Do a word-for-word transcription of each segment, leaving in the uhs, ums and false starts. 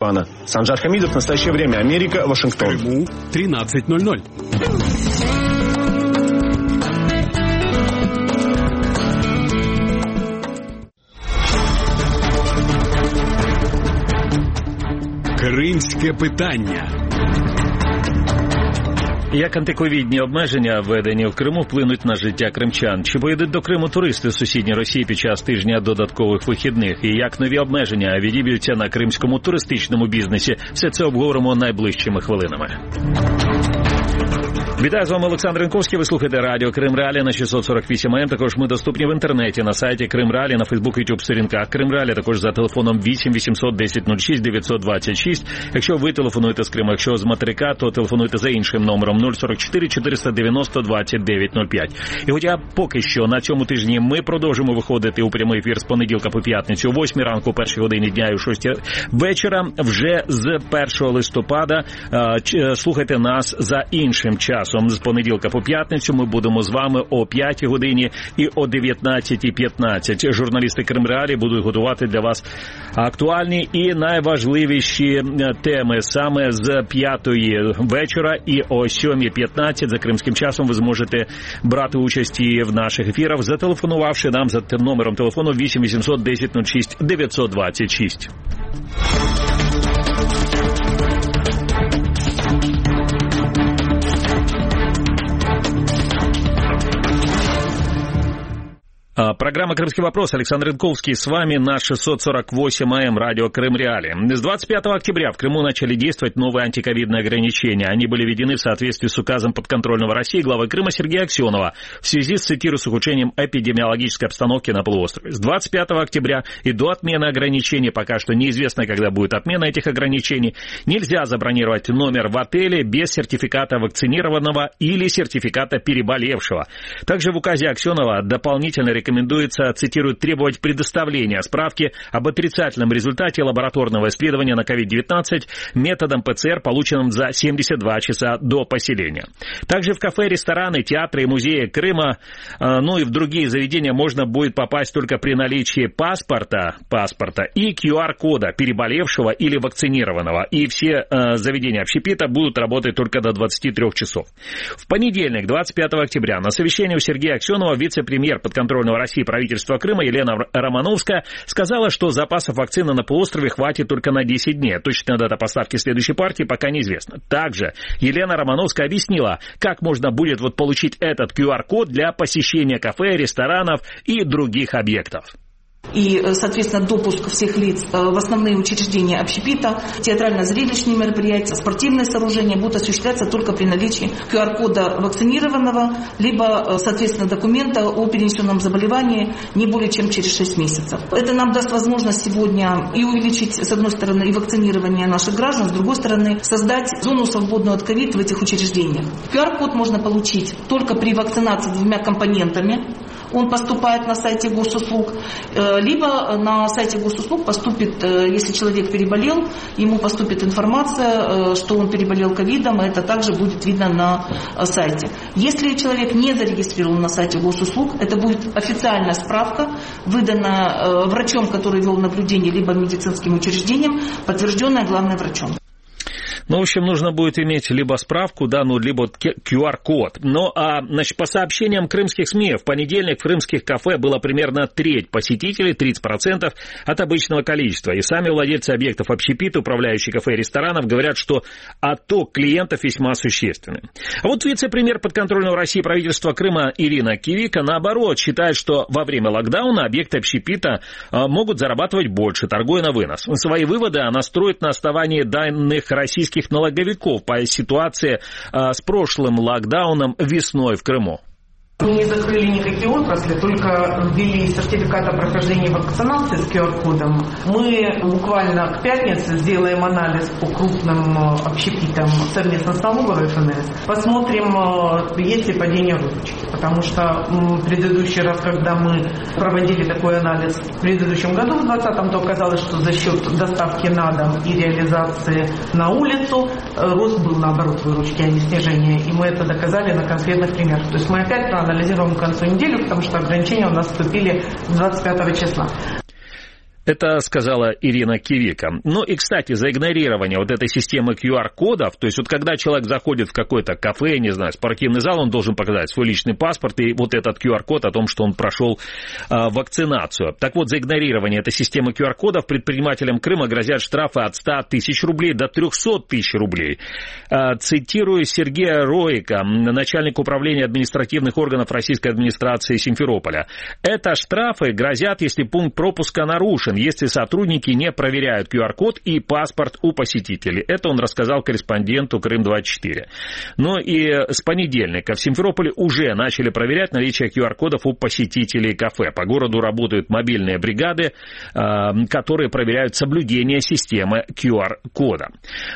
Еревана. Санжар Хамидов, «Настоящее время», Америка, Вашингтон. В Крыму тринадцать ноль ноль. Кримське питання. Як антиковідні обмеження, введені в Криму, вплинуть на життя кримчан? Чи поїдуть до Криму туристи з сусідньої Росії під час тижня додаткових вихідних? І як нові обмеження відіб'ються на кримському туристичному бізнесі? Все це обговоримо найближчими хвилинами. Вітаю, з вами Олександр Янковський. Ви слухаєте радіо Крим Реалії на шістсот сорок вісім ем. Також ми доступні в інтернеті на сайті Крим Реалії, на Фейсбук, Ютуб сторінках Крим Реалії, також за телефоном вісім вісімсот десять нуль шість дев'ятсот двадцять шість. Якщо ви телефонуєте з Криму, якщо з материка, то телефонуйте за іншим номером нуль сорок чотири чотириста дев'яносто двадцять дев'ять нуль п'ять. І хоча поки що на цьому тижні ми продовжимо виходити у прямий ефір з понеділка по п'ятницю о восьмій ранку, о першій годині дня і о шостій вечора, вже з першого листопада слухайте нас за іншим часом. З понеділка по п'ятницю ми будемо з вами о п'ятій годині і о дев'ятнадцятій п'ятнадцять. Журналісти Крим Реалії будуть готувати для вас актуальні і найважливіші теми. Саме з п'ятої вечора і о сьомій п'ятнадцять за кримським часом ви зможете брати участь і в наших ефірах, зателефонувавши нам за номером телефону вісім вісімсот десять нуль шість дев'ятсот двадцять шість. Программа «Крымский вопрос». Александр Янковский с вами на шестьсот сорок восемь эй эм радио Крым Реалии. С двадцать пятого октября в Крыму начали действовать новые антиковидные ограничения. Они были введены в соответствии с указом подконтрольного России главы Крыма Сергея Аксенова в связи с, цитирую, с ухудшением эпидемиологической обстановки на полуострове. С двадцать пятого октября и до отмены ограничений, пока что неизвестно, когда будет отмена этих ограничений, нельзя забронировать номер в отеле без сертификата вакцинированного или сертификата переболевшего. Также в указе Аксенова дополнительно рекомендуется Рекомендуется, цитирую, требовать предоставления справки об отрицательном результате лабораторного исследования на ковид девятнадцать методом ПЦР, полученным за семьдесят два часа до поселения. Также в кафе, рестораны, театры и музеи Крыма, ну и в другие заведения можно будет попасть только при наличии паспорта, паспорта и ку ар кода переболевшего или вакцинированного. И все заведения общепита будут работать только до двадцати трёх часов. В понедельник, двадцать пятого октября, на совещании у Сергея Аксенова вице-премьер подконтрольного России правительства Крыма Елена Романовская сказала, что запасов вакцины на полуострове хватит только на десять дней. Точная дата поставки следующей партии пока неизвестна. Также Елена Романовская объяснила, как можно будет вот получить этот ку ар код для посещения кафе, ресторанов и других объектов. И, соответственно, допуск всех лиц в основные учреждения общепита, театрально-зрелищные мероприятия, спортивные сооружения будут осуществляться только при наличии ку ар кода вакцинированного, либо, соответственно, документа о перенесенном заболевании не более чем через шесть месяцев. Это нам даст возможность сегодня и увеличить, с одной стороны, и вакцинирование наших граждан, с другой стороны, создать зону свободную от ковид в этих учреждениях. ку ар код можно получить только при вакцинации двумя компонентами. Он поступает на сайте госуслуг, либо на сайте госуслуг поступит, если человек переболел, ему поступит информация, что он переболел ковидом, и это также будет видно на сайте. Если человек не зарегистрирован на сайте госуслуг, это будет официальная справка, выданная врачом, который вел наблюдение, либо медицинским учреждением, подтвержденная главным врачом. Ну, в общем, нужно будет иметь либо справку, да, ну, либо ку ар код. Ну, а, значит, по сообщениям крымских СМИ, в понедельник в крымских кафе было примерно треть посетителей, тридцать процентов от обычного количества. И сами владельцы объектов общепита, управляющие кафе и ресторанов, говорят, что отток клиентов весьма существенный. А вот вице-премьер подконтрольного России правительства Крыма Ирина Кивика, наоборот, считает, что во время локдауна объекты общепита могут зарабатывать больше, торгуя на вынос. Свои выводы она строит на основании данных российских налоговиков по ситуации а, с прошлым локдауном весной в Крыму. Мы не закрыли никакие отрасли, только ввели сертификат о прохождении вакцинации с ку ар кодом. Мы буквально к пятнице сделаем анализ по крупным общепитам совместно с налоговой эф эн эс. Посмотрим, есть ли падение выручки. Потому что в предыдущий раз, когда мы проводили такой анализ в предыдущем году, в двадцатом, то оказалось, что за счет доставки на дом и реализации на улицу рост был наоборот выручки, а не снижение. И мы это доказали на конкретных примерах. То есть мы опять анализируем к концу недели, потому что ограничения у нас вступили двадцать пятого числа. Это сказала Ирина Кивика. Ну и, кстати, за игнорирование вот этой системы ку ар-кодов, то есть вот когда человек заходит в какое-то кафе, не знаю, спортивный зал, он должен показать свой личный паспорт и вот этот ку ар-код о том, что он прошел а, вакцинацию. Так вот, за игнорирование этой системы ку ар-кодов предпринимателям Крыма грозят штрафы от ста тысяч рублей до трехсот тысяч рублей. А, цитирую Сергея Роика, начальника управления административных органов российской администрации Симферополя. Это штрафы грозят, если пункт пропуска нарушен, если сотрудники не проверяют ку ар-код и паспорт у посетителей. Это он рассказал корреспонденту Крым двадцать четыре. Ну и с понедельника в Симферополе уже начали проверять наличие ку ар-кодов у посетителей кафе. По городу работают мобильные бригады, которые проверяют соблюдение системы ку ар-кода.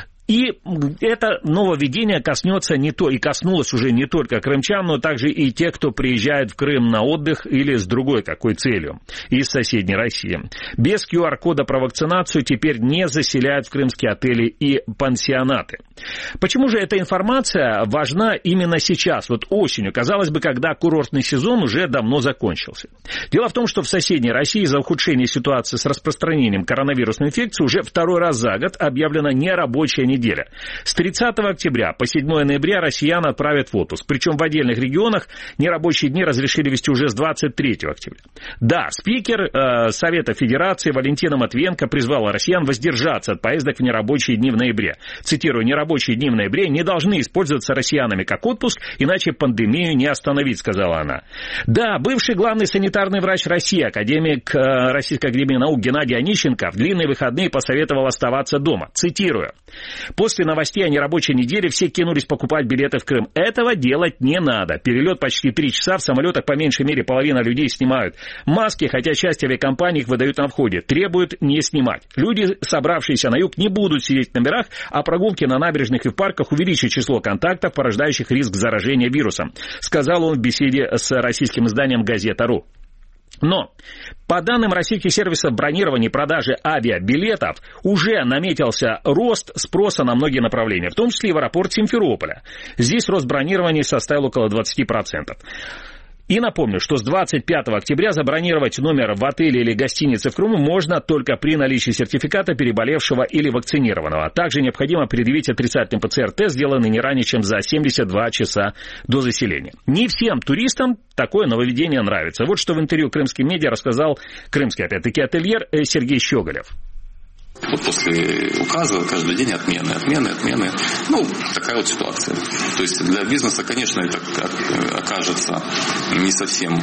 И это нововведение коснется не то, и коснулось уже не только крымчан, но также и тех, кто приезжает в Крым на отдых или с другой какой целью из соседней России. Без ку ар-кода про вакцинацию теперь не заселяют в крымские отели и пансионаты. Почему же эта информация важна именно сейчас, вот осенью, казалось бы, когда курортный сезон уже давно закончился? Дело в том, что в соседней России из-за ухудшения ситуации с распространением коронавирусной инфекции уже второй раз за год объявлена нерабочая неделя. Неделя. С тридцатого октября по седьмое ноября россиян отправят в отпуск. Причем в отдельных регионах нерабочие дни разрешили вести уже с двадцать третьего октября. Да, спикер э, Совета Федерации Валентина Матвиенко призвала россиян воздержаться от поездок в нерабочие дни в ноябре. Цитирую, нерабочие дни в ноябре не должны использоваться россиянами как отпуск, иначе пандемию не остановить, сказала она. Да, бывший главный санитарный врач России, академик э, Российской академии наук Геннадий Онищенко в длинные выходные посоветовал оставаться дома. Цитирую. После новостей о нерабочей неделе все кинулись покупать билеты в Крым. Этого делать не надо. Перелет почти три часа, в самолетах по меньшей мере половина людей снимают маски, хотя часть авиакомпаний их выдают на входе. Требуют не снимать. Люди, собравшиеся на юг, не будут сидеть в номерах, а прогулки на набережных и в парках увеличат число контактов, порождающих риск заражения вирусом, сказал он в беседе с российским изданием «Газета.ру». Но, по данным российских сервисов бронирования и продажи авиабилетов, уже наметился рост спроса на многие направления, в том числе и в аэропорт Симферополя. Здесь рост бронирования составил около двадцать процентов. И напомню, что с двадцать пятого октября забронировать номер в отеле или гостинице в Крыму можно только при наличии сертификата переболевшего или вакцинированного. Также необходимо предъявить отрицательный пэ цэ эр-тест, сделанный не ранее, чем за семьдесят два часа до заселения. Не всем туристам такое нововведение нравится. Вот что в интервью крымским медиа рассказал крымский, опять-таки, ательер Сергей Щеголев. Вот после указа каждый день отмены, отмены, отмены. Ну, такая вот ситуация. То есть для бизнеса, конечно, это окажется не совсем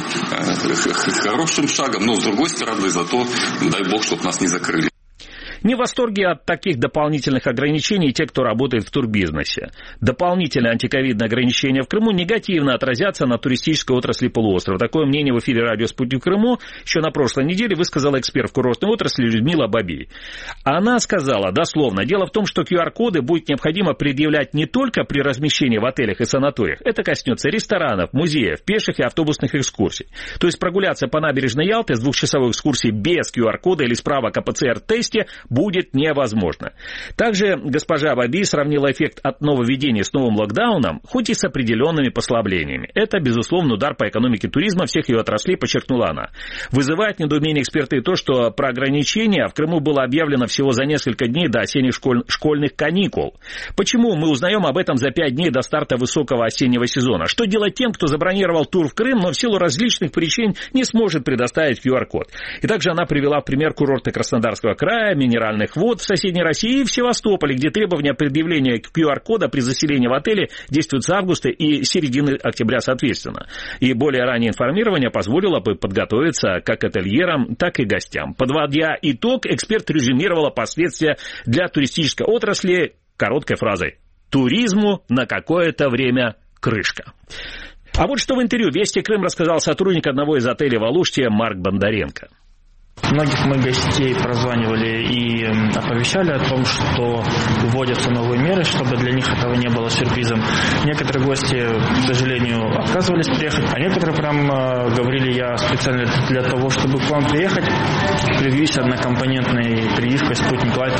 хорошим шагом, но с другой стороны, зато дай бог, чтобы нас не закрыли. Не в восторге от таких дополнительных ограничений те, кто работает в турбизнесе. Дополнительные антиковидные ограничения в Крыму негативно отразятся на туристической отрасли полуострова. Такое мнение в эфире радио «Спутник Крыму» еще на прошлой неделе высказала эксперт в курортной отрасли Людмила Бабий. Она сказала дословно, дело в том, что ку ар-коды будет необходимо предъявлять не только при размещении в отелях и санаториях. Это коснется ресторанов, музеев, пеших и автобусных экскурсий. То есть прогуляться по набережной Ялты с двухчасовой экскурсией без ку ар-кода или справок о пэ цэ эр-тесте будет невозможно. Также госпожа Баби сравнила эффект от нововведения с новым локдауном, хоть и с определенными послаблениями. Это, безусловно, удар по экономике туризма всех ее отраслей, подчеркнула она. Вызывает недоумение эксперты и то, что про ограничения в Крыму было объявлено всего за несколько дней до осенних школь... школьных каникул. Почему мы узнаем об этом за пять дней до старта высокого осеннего сезона? Что делать тем, кто забронировал тур в Крым, но в силу различных причин не сможет предоставить ку ар-код? И также она привела в пример курорты Краснодарского края, минеральных вод в соседней России и в Севастополе, где требования предъявления ку ар-кода при заселении в отеле действуют с августа и середины октября соответственно. И более раннее информирование позволило бы подготовиться как ательерам, так и гостям. Подводя итог, эксперт резюмировала последствия для туристической отрасли короткой фразой: туризму на какое-то время крышка. А вот что в интервью «Вести Крым» рассказал сотрудник одного из отелей в Алуште Марк Бондаренко. Многих мы гостей прозванивали и оповещали о том, что вводятся новые меры, чтобы для них этого не было сюрпризом. Некоторые гости, к сожалению, отказывались приехать, а некоторые прям говорили: я специально для того, чтобы к вам приехать, привьюсь однокомпонентной прививкой «Спутник Лайт».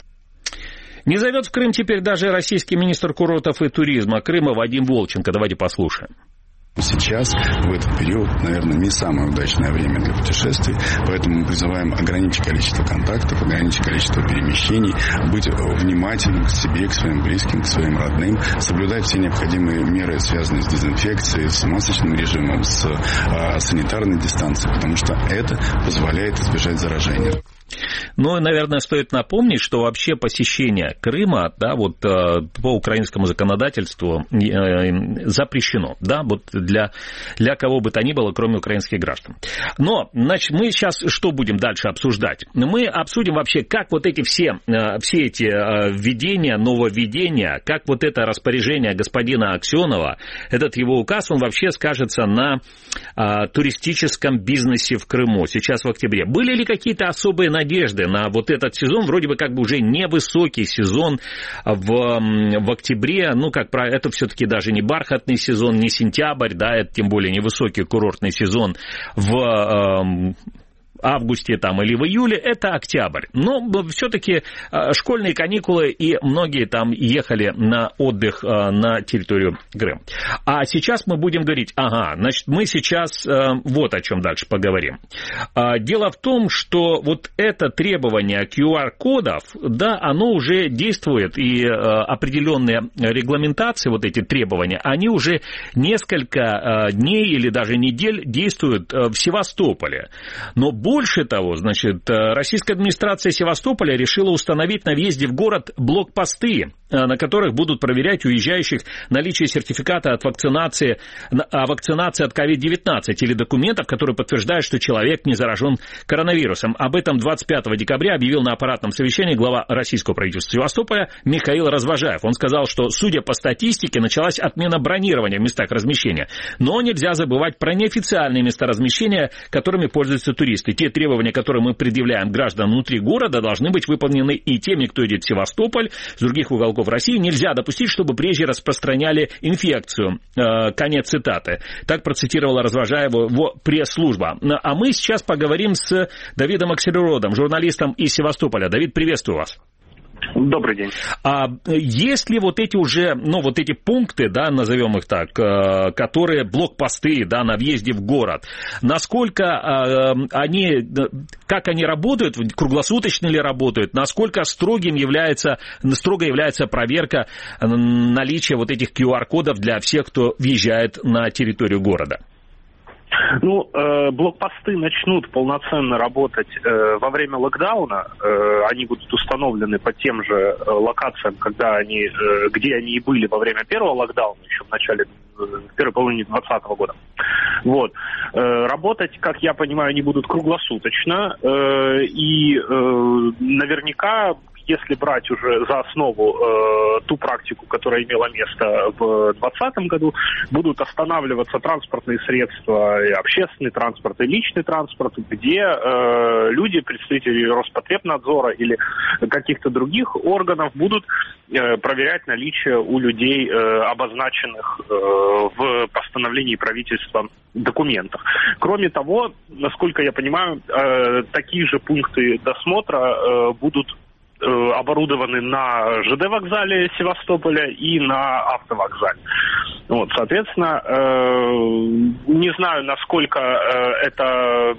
Не зовет в Крым теперь даже российский министр курортов и туризма Крыма Вадим Волченко. Давайте послушаем. сейчас, в этот период, наверное, не самое удачное время для путешествий, поэтому мы призываем ограничить количество контактов, ограничить количество перемещений, быть внимательным к себе, к своим близким, к своим родным, соблюдать все необходимые меры, связанные с дезинфекцией, с масочным режимом, с а, санитарной дистанцией, потому что это позволяет избежать заражения. Ну, наверное, стоит напомнить, что вообще посещение Крыма, да, вот по украинскому законодательству запрещено, да, вот для, для кого бы то ни было, кроме украинских граждан. Но, значит, мы сейчас что будем дальше обсуждать? Мы обсудим вообще, как вот эти все, все эти введения, нововведения, как вот это распоряжение господина Аксенова, этот его указ, он вообще скажется на а, туристическом бизнесе в Крыму сейчас в октябре. Были ли какие-то особые надежды на вот этот сезон, вроде бы как бы уже невысокий сезон в, в октябре, ну, как правило, это все-таки даже не бархатный сезон, не сентябрь, да, это тем более невысокий курортный сезон в э, августе там, или в июле, это октябрь. Но все-таки школьные каникулы, и многие там ехали на отдых на территорию Крыма. А сейчас мы будем говорить, ага, значит, мы сейчас вот о чем дальше поговорим. Дело в том, что вот это требование ку ар-кодов, да, оно уже действует, и определенные регламентации, вот эти требования, они уже несколько дней или даже недель действуют в Севастополе. Но больше того, значит, российская администрация Севастополя решила установить на въезде в город блокпосты, на которых будут проверять уезжающих наличие сертификата от вакцинации, о вакцинации от ковид девятнадцать или документов, которые подтверждают, что человек не заражен коронавирусом. Об этом двадцать пятого декабря объявил на аппаратном совещании глава российского правительства Севастополя Михаил Развожаев. Он сказал, что, судя по статистике, началась отмена бронирования в местах размещения. Но нельзя забывать про неофициальные места размещения, которыми пользуются туристы. Те требования, которые мы предъявляем гражданам внутри города, должны быть выполнены и теми, кто идет в Севастополь, с других уголков России. Нельзя допустить, чтобы приезжие распространяли инфекцию. Конец цитаты. Так процитировала Развожаева его пресс-служба. А мы сейчас поговорим с Давидом Акселеродом, журналистом из Севастополя. Давид, приветствую вас. Добрый день. А есть ли вот эти уже, ну, вот эти пункты, да, назовем их так, которые блокпосты, да, на въезде в город, насколько они, как они работают, круглосуточно ли работают, насколько строгим является, строго является проверка наличия вот этих ку ар-кодов для всех, кто въезжает на территорию города? Ну, э, блокпосты начнут полноценно работать э, во время локдауна. Э, они будут установлены по тем же э, локациям, когда они, э, где они и были во время первого локдауна, еще в начале, э, в первой половине двадцатого года. Вот. Э, работать, как я понимаю, они будут круглосуточно. Э, и э, наверняка, если брать уже за основу э, ту практику, которая имела место в двадцатом году, будут останавливаться транспортные средства, и общественный транспорт, и личный транспорт, где э, люди, представители Роспотребнадзора или каких-то других органов будут э, проверять наличие у людей, э, обозначенных э, в постановлении правительства документов. Кроме того, насколько я понимаю, э, такие же пункты досмотра э, будут оборудованы на жэ дэ вокзале Севастополя и на автовокзале. Вот, соответственно, э, не знаю, насколько э, это,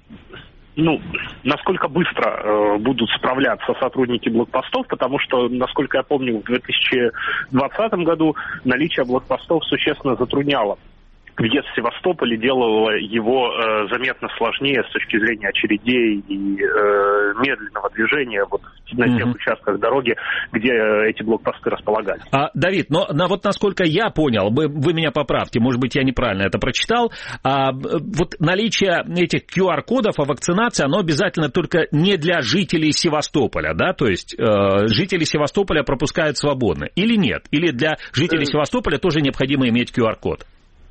ну, насколько быстро э, будут справляться сотрудники блокпостов, потому что, насколько я помню, в две тысячи двадцатом году наличие блокпостов существенно затрудняло въезд в Севастополь и делало его э, заметно сложнее с точки зрения очередей и э, медленного движения вот на тех mm-hmm. участках дороги, где э, эти блокпосты располагались. А, Давид, но на, вот насколько я понял, вы, вы меня поправьте, может быть, я неправильно это прочитал, а, вот наличие этих ку ар-кодов о вакцинации, оно обязательно только не для жителей Севастополя, да, то есть э, жители Севастополя пропускают свободно, или нет? Или для жителей Севастополя тоже необходимо иметь ку ар-код?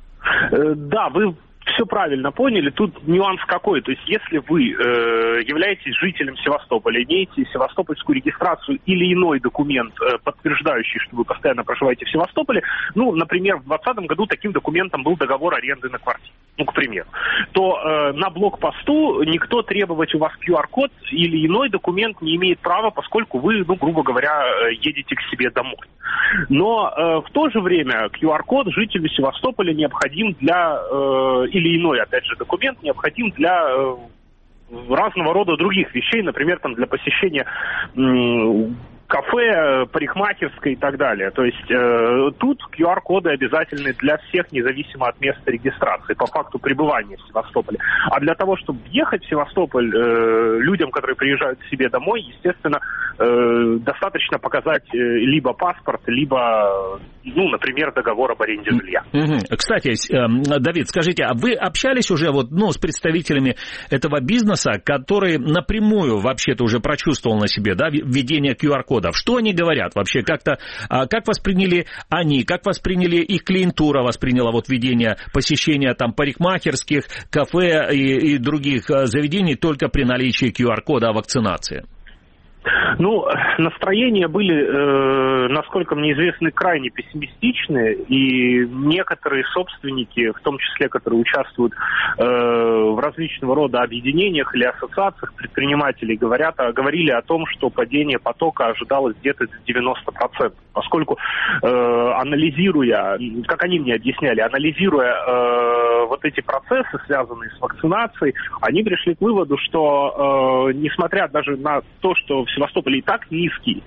Да, вы все правильно поняли. Тут нюанс какой. То есть, если вы э, являетесь жителем Севастополя, имеете севастопольскую регистрацию или иной документ, э, подтверждающий, что вы постоянно проживаете в Севастополе, ну, например, в двадцатом году таким документом был договор аренды на квартиру, ну, к примеру, то э, на блокпосту никто требовать у вас ку ар-код или иной документ не имеет права, поскольку вы, ну, грубо говоря, едете к себе домой. Но э, в то же время ку ар-код жителю Севастополя необходим для, э, или иной, опять же, документ необходим для э, разного рода других вещей, например, там, для посещения э, кафе, парикмахерской и так далее. То есть э, тут ку ар-коды обязательны для всех, независимо от места регистрации, по факту пребывания в Севастополе. А для того, чтобы ехать в Севастополь, э, людям, которые приезжают к себе домой, естественно, э, достаточно показать э, либо паспорт, либо, ну, например, договор об аренде жилья. Mm-hmm. Кстати, э, Давид, скажите, а вы общались уже вот, ну, с представителями этого бизнеса, который напрямую вообще-то уже прочувствовал на себе, да, введение ку ар-кода? Что они говорят вообще? Как-то, как восприняли они, как восприняли их клиентура, восприняла вот введение посещения там парикмахерских, кафе и, и других заведений только при наличии ку ар-кода о вакцинации? Ну, настроения были, э, насколько мне известно, крайне пессимистичные, и некоторые собственники, в том числе, которые участвуют э, в различного рода объединениях или ассоциациях предпринимателей, говорят, говорили о том, что падение потока ожидалось где-то девяносто процентов, поскольку э, анализируя, как они мне объясняли, анализируя э, вот эти процессы, связанные с вакцинацией, они пришли к выводу, что э, несмотря даже на то, что в Севастополе и так низкий,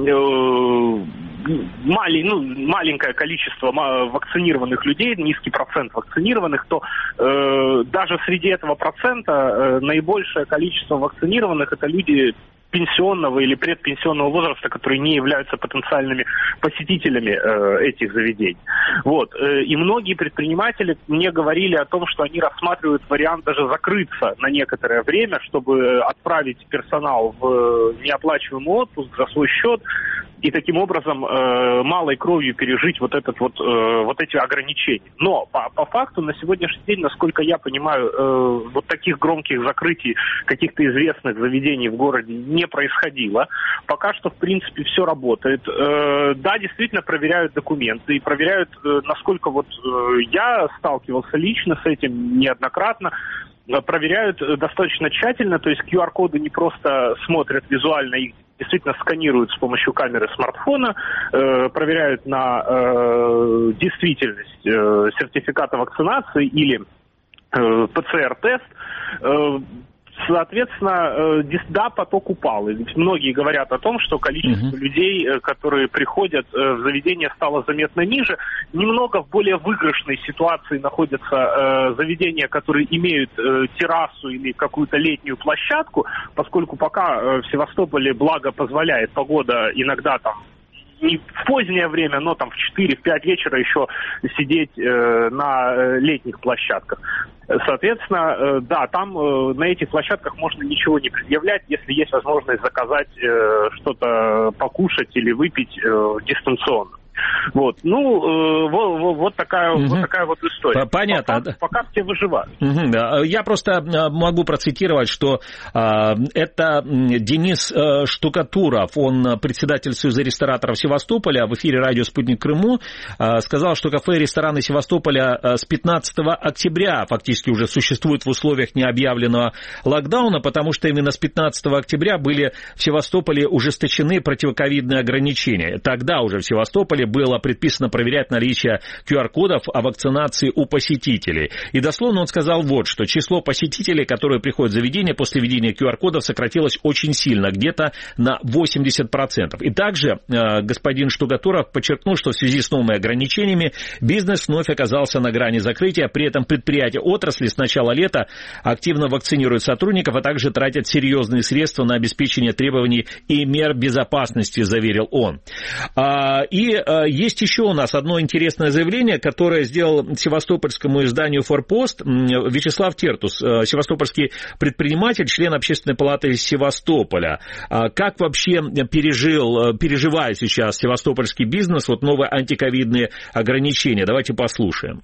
э, мали, ну, маленькое количество вакцинированных людей, низкий процент вакцинированных, то э, даже среди этого процента э, наибольшее количество вакцинированных — это люди пенсионного или предпенсионного возраста, которые не являются потенциальными посетителями э, этих заведений. Вот. И многие предприниматели мне говорили о том, что они рассматривают вариант даже закрыться на некоторое время, чтобы отправить персонал в неоплачиваемый отпуск за свой счет и таким образом э, малой кровью пережить вот, этот вот, э, вот эти ограничения. Но по, по факту на сегодняшний день, насколько я понимаю, э, вот таких громких закрытий каких-то известных заведений в городе не происходило. Пока что, в принципе, все работает. Э, да, действительно проверяют документы и проверяют, э, насколько вот э, я сталкивался лично с этим неоднократно, проверяют достаточно тщательно, то есть ку ар-коды не просто смотрят визуально, их действительно сканируют с помощью камеры смартфона, э, проверяют на э, действительность э, сертификата вакцинации или э, пэ цэ эр-тест. Э, Соответственно, да, поток упал. И ведь многие говорят о том, что количество uh-huh. людей, которые приходят в заведение, стало заметно ниже. Немного в более выигрышной ситуации находятся э, заведения, которые имеют э, террасу или какую-то летнюю площадку, поскольку пока э, в Севастополе, благо позволяет погода иногда там не в позднее время, но там в четыре-пять вечера еще сидеть э, на э, летних площадках. Соответственно, э, да, там э, на этих площадках можно ничего не предъявлять, если есть возможность заказать э, что-то покушать или выпить э, дистанционно. Вот, ну, э, вот, вот, такая, угу. вот такая вот история. Понятно. Пока, пока все выживают. Угу, да. Я просто могу процитировать, что э, это Денис э, Штукатуров, он председатель Союза рестораторов Севастополя, в эфире радио «Спутник Крыму», э, сказал, что кафе и рестораны Севастополя э, с пятнадцатого октября фактически уже существуют в условиях необъявленного локдауна, потому что именно с пятнадцатого октября были в Севастополе ужесточены противоковидные ограничения. Тогда уже в Севастополе было предписано проверять наличие ку ар-кодов о вакцинации у посетителей. И дословно он сказал вот, что число посетителей, которые приходят в заведение после введения ку ар-кодов, сократилось очень сильно, где-то на восемьдесят процентов. И также э, господин Штукатуров подчеркнул, что в связи с новыми ограничениями бизнес вновь оказался на грани закрытия. При этом предприятия отрасли с начала лета активно вакцинируют сотрудников, а также тратят серьезные средства на обеспечение требований и мер безопасности, заверил он. А, и а, есть еще у нас одно интересное заявление, которое сделал севастопольскому изданию «Форпост» Вячеслав Тертус, севастопольский предприниматель, член Общественной палаты Севастополя. А, как вообще пережил, переживает сейчас севастопольский бизнес вот новые антиковидные ограничения? Давайте послушаем.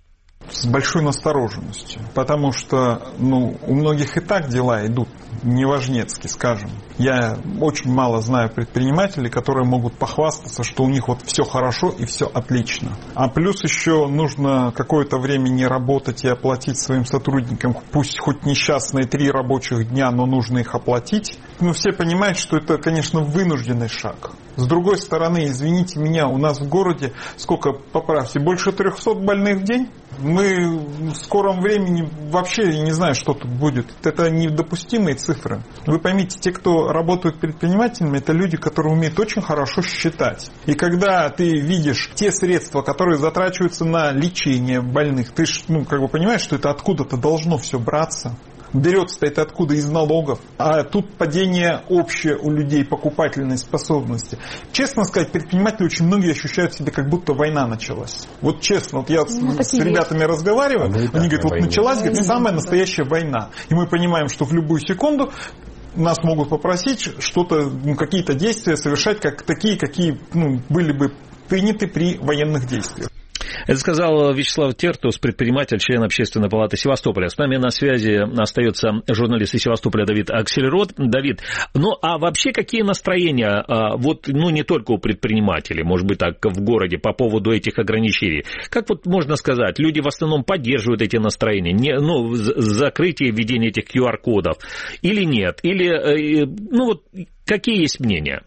С большой настороженностью, потому что ну, у многих и так дела идут неважнецки, скажем. Я очень мало знаю предпринимателей, которые могут похвастаться, что у них вот все хорошо и все отлично. А плюс еще нужно какое-то время не работать и оплатить своим сотрудникам, пусть хоть несчастные три рабочих дня, но нужно их оплатить. Ну, все понимают, что это, конечно, вынужденный шаг. С другой стороны, извините меня, у нас в городе, сколько, поправьте, больше трехсот больных в день? Мы в скором времени вообще, я не знаю, что тут будет. Это недопустимые цифры. Вы поймите, те, кто работают предпринимателями, это люди, которые умеют очень хорошо считать. И когда ты видишь те средства, которые затрачиваются на лечение больных, ты ж, ну, как бы понимаешь, что это откуда-то должно все браться. Берется-то это откуда? Из налогов. А тут падение общее у людей покупательной способности. Честно сказать, предприниматели очень многие ощущают себя, как будто война началась. Вот честно, вот я ну, с, с ребятами разговариваю, они говорят, вот война. началась, говорят, самая настоящая война. И мы понимаем, что в любую секунду нас могут попросить что-то, ну, какие-то действия совершать, как такие, какие ну, были бы приняты при военных действиях. Это сказал Вячеслав Тертус, предприниматель, член Общественной палаты Севастополя. С нами на связи остается журналист из Севастополя Давид Аксельрод. Давид, ну а вообще какие настроения, вот, ну не только у предпринимателей, может быть так, в городе по поводу этих ограничений? Как вот можно сказать, люди в основном поддерживают эти настроения, не, ну, закрытие введения этих ку ар-кодов или нет? Или, ну вот, какие есть мнения?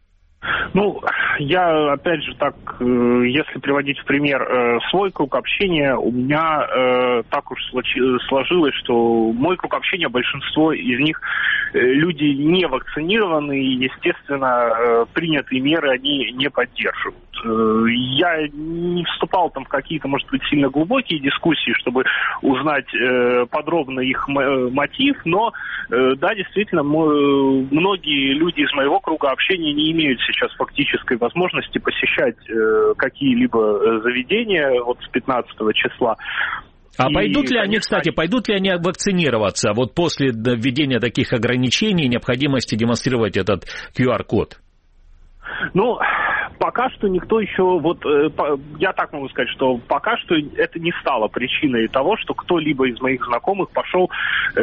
Ну, я, опять же, так, если приводить в пример свой круг общения, у меня так уж сложилось, что мой круг общения, большинство из них люди не вакцинированные, и, естественно, принятые меры они не поддерживают. Я не вступал там в какие-то, может быть, сильно глубокие дискуссии, чтобы узнать подробно их мотив, но, да, действительно, многие люди из моего круга общения не имеют сейчас фактической возможности посещать э, какие-либо заведения вот с пятнадцатого числа. А и, пойдут ли они, конечно, кстати, пойдут ли они вакцинироваться вот после введения таких ограничений, необходимости демонстрировать этот ку ар-код? Ну, пока что никто еще, вот я так могу сказать, что пока что это не стало причиной того, что кто-либо из моих знакомых пошел э,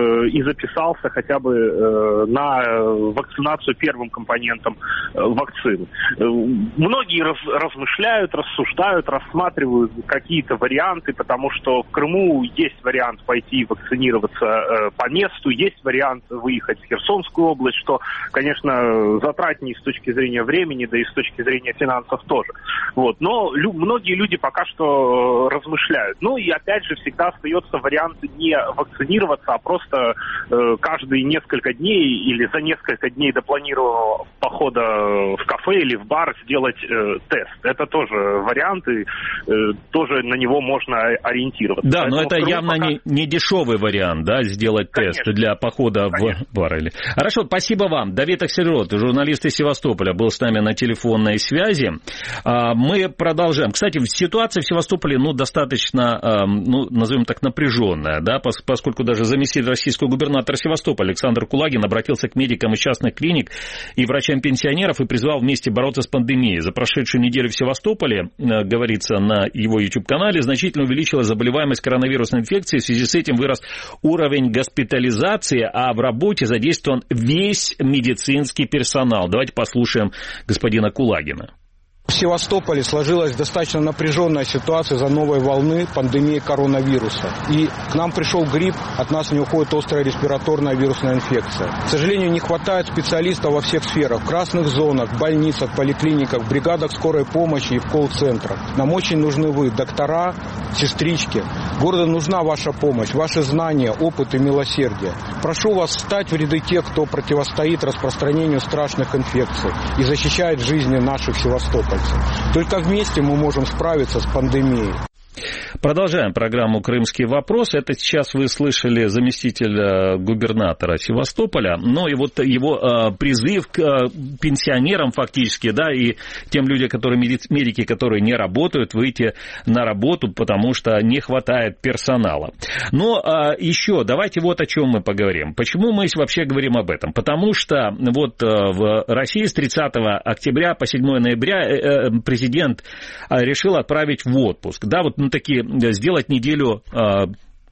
и записался хотя бы э, на вакцинацию первым компонентом э, вакцин. Э, многие раз, размышляют, рассуждают, рассматривают какие-то варианты, потому что в Крыму есть вариант пойти вакцинироваться э, по месту, есть вариант выехать в Херсонскую область, что, конечно, затратнее с точки зрения времени, да и с точки зрения финансов тоже. Вот. Но лю- многие люди пока что э, размышляют. Ну и опять же всегда остается вариант не вакцинироваться, а просто э, каждые несколько дней или за несколько дней до планированного похода в кафе или в бар сделать э, тест. Это тоже вариант, и э, тоже на него можно ориентироваться. Да, Поэтому но это явно пока... не, не дешевый вариант, да, сделать Конечно. тест для похода Конечно. в бар. Или... Хорошо, спасибо вам. Давид Аксельрод, журналист из Севастополя, был с нами на телефонной связи. Мы продолжаем. Кстати, ситуация в Севастополе, ну, достаточно, ну, назовем так, напряженная, да, поскольку даже заместитель российского губернатора Севастополя Александр Кулагин обратился к медикам из частных клиник и врачам-пенсионеров и призвал вместе бороться с пандемией. За прошедшую неделю в Севастополе, говорится на его YouTube-канале, значительно увеличилась заболеваемость коронавирусной инфекцией. В связи с этим вырос уровень госпитализации, а в работе задействован весь медицинский персонал. Давайте послушаем господина Кулагина. В Севастополе сложилась достаточно напряженная ситуация из-за новой волны пандемии коронавируса. И к нам пришел грипп, от нас не уходит острая респираторная вирусная инфекция. К сожалению, не хватает специалистов во всех сферах. В красных зонах, больницах, поликлиниках, бригадах скорой помощи и в колл-центрах. Нам очень нужны вы, доктора, сестрички. Городу нужна ваша помощь, ваши знания, опыт и милосердие. Прошу вас встать в ряды тех, кто противостоит распространению страшных инфекций и защищает жизни наших севастопольцев. Только вместе мы можем справиться с пандемией. Продолжаем программу «Крымский вопрос». Это сейчас вы слышали заместителя губернатора Севастополя, но и вот его призыв к пенсионерам фактически, да, и тем людям, которые медики, которые не работают, выйти на работу, потому что не хватает персонала. Но еще давайте вот о чем мы поговорим. Почему мы вообще говорим об этом? Потому что вот в России с тридцатого октября по седьмое ноября президент решил отправить в отпуск. Да, вот ну, такие, сделать неделю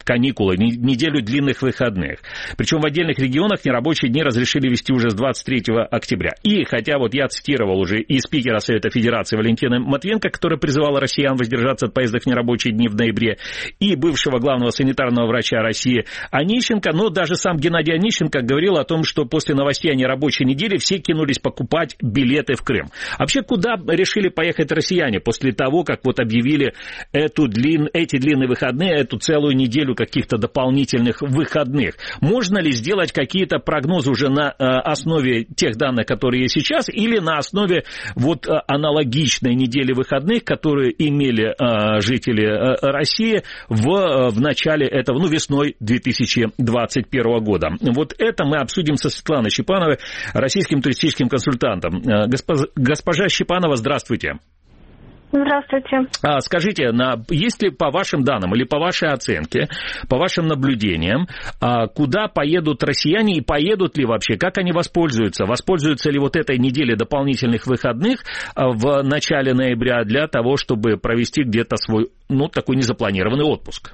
каникулы, неделю длинных выходных. Причем в отдельных регионах нерабочие дни разрешили вести уже с двадцать третьего октября. И хотя вот я цитировал уже и спикера Совета Федерации Валентина Матвиенко, который призывал россиян воздержаться от поездок в нерабочие дни в ноябре, и бывшего главного санитарного врача России Онищенко, но даже сам Геннадий Онищенко говорил о том, что после новостей о нерабочей неделе все кинулись покупать билеты в Крым. Вообще, куда решили поехать россияне после того, как вот объявили эту длин... эти длинные выходные, эту целую неделю каких-то дополнительных выходных? Можно ли сделать какие-то прогнозы уже на э, основе тех данных, которые есть сейчас, или на основе вот э, аналогичной недели выходных, которые имели э, жители э, России в, э, в начале этого, ну, весной две тысячи двадцать первого года? Вот это мы обсудим со Светланой Щепановой, российским туристическим консультантом. Э, госпожа, госпожа Щепанова, здравствуйте. Здравствуйте. А, скажите, на, есть ли по вашим данным или по вашей оценке, по вашим наблюдениям, а, куда поедут россияне и поедут ли вообще, как они воспользуются? Воспользуются ли вот этой неделей дополнительных выходных а, в начале ноября для того, чтобы провести где-то свой, ну, такой незапланированный отпуск?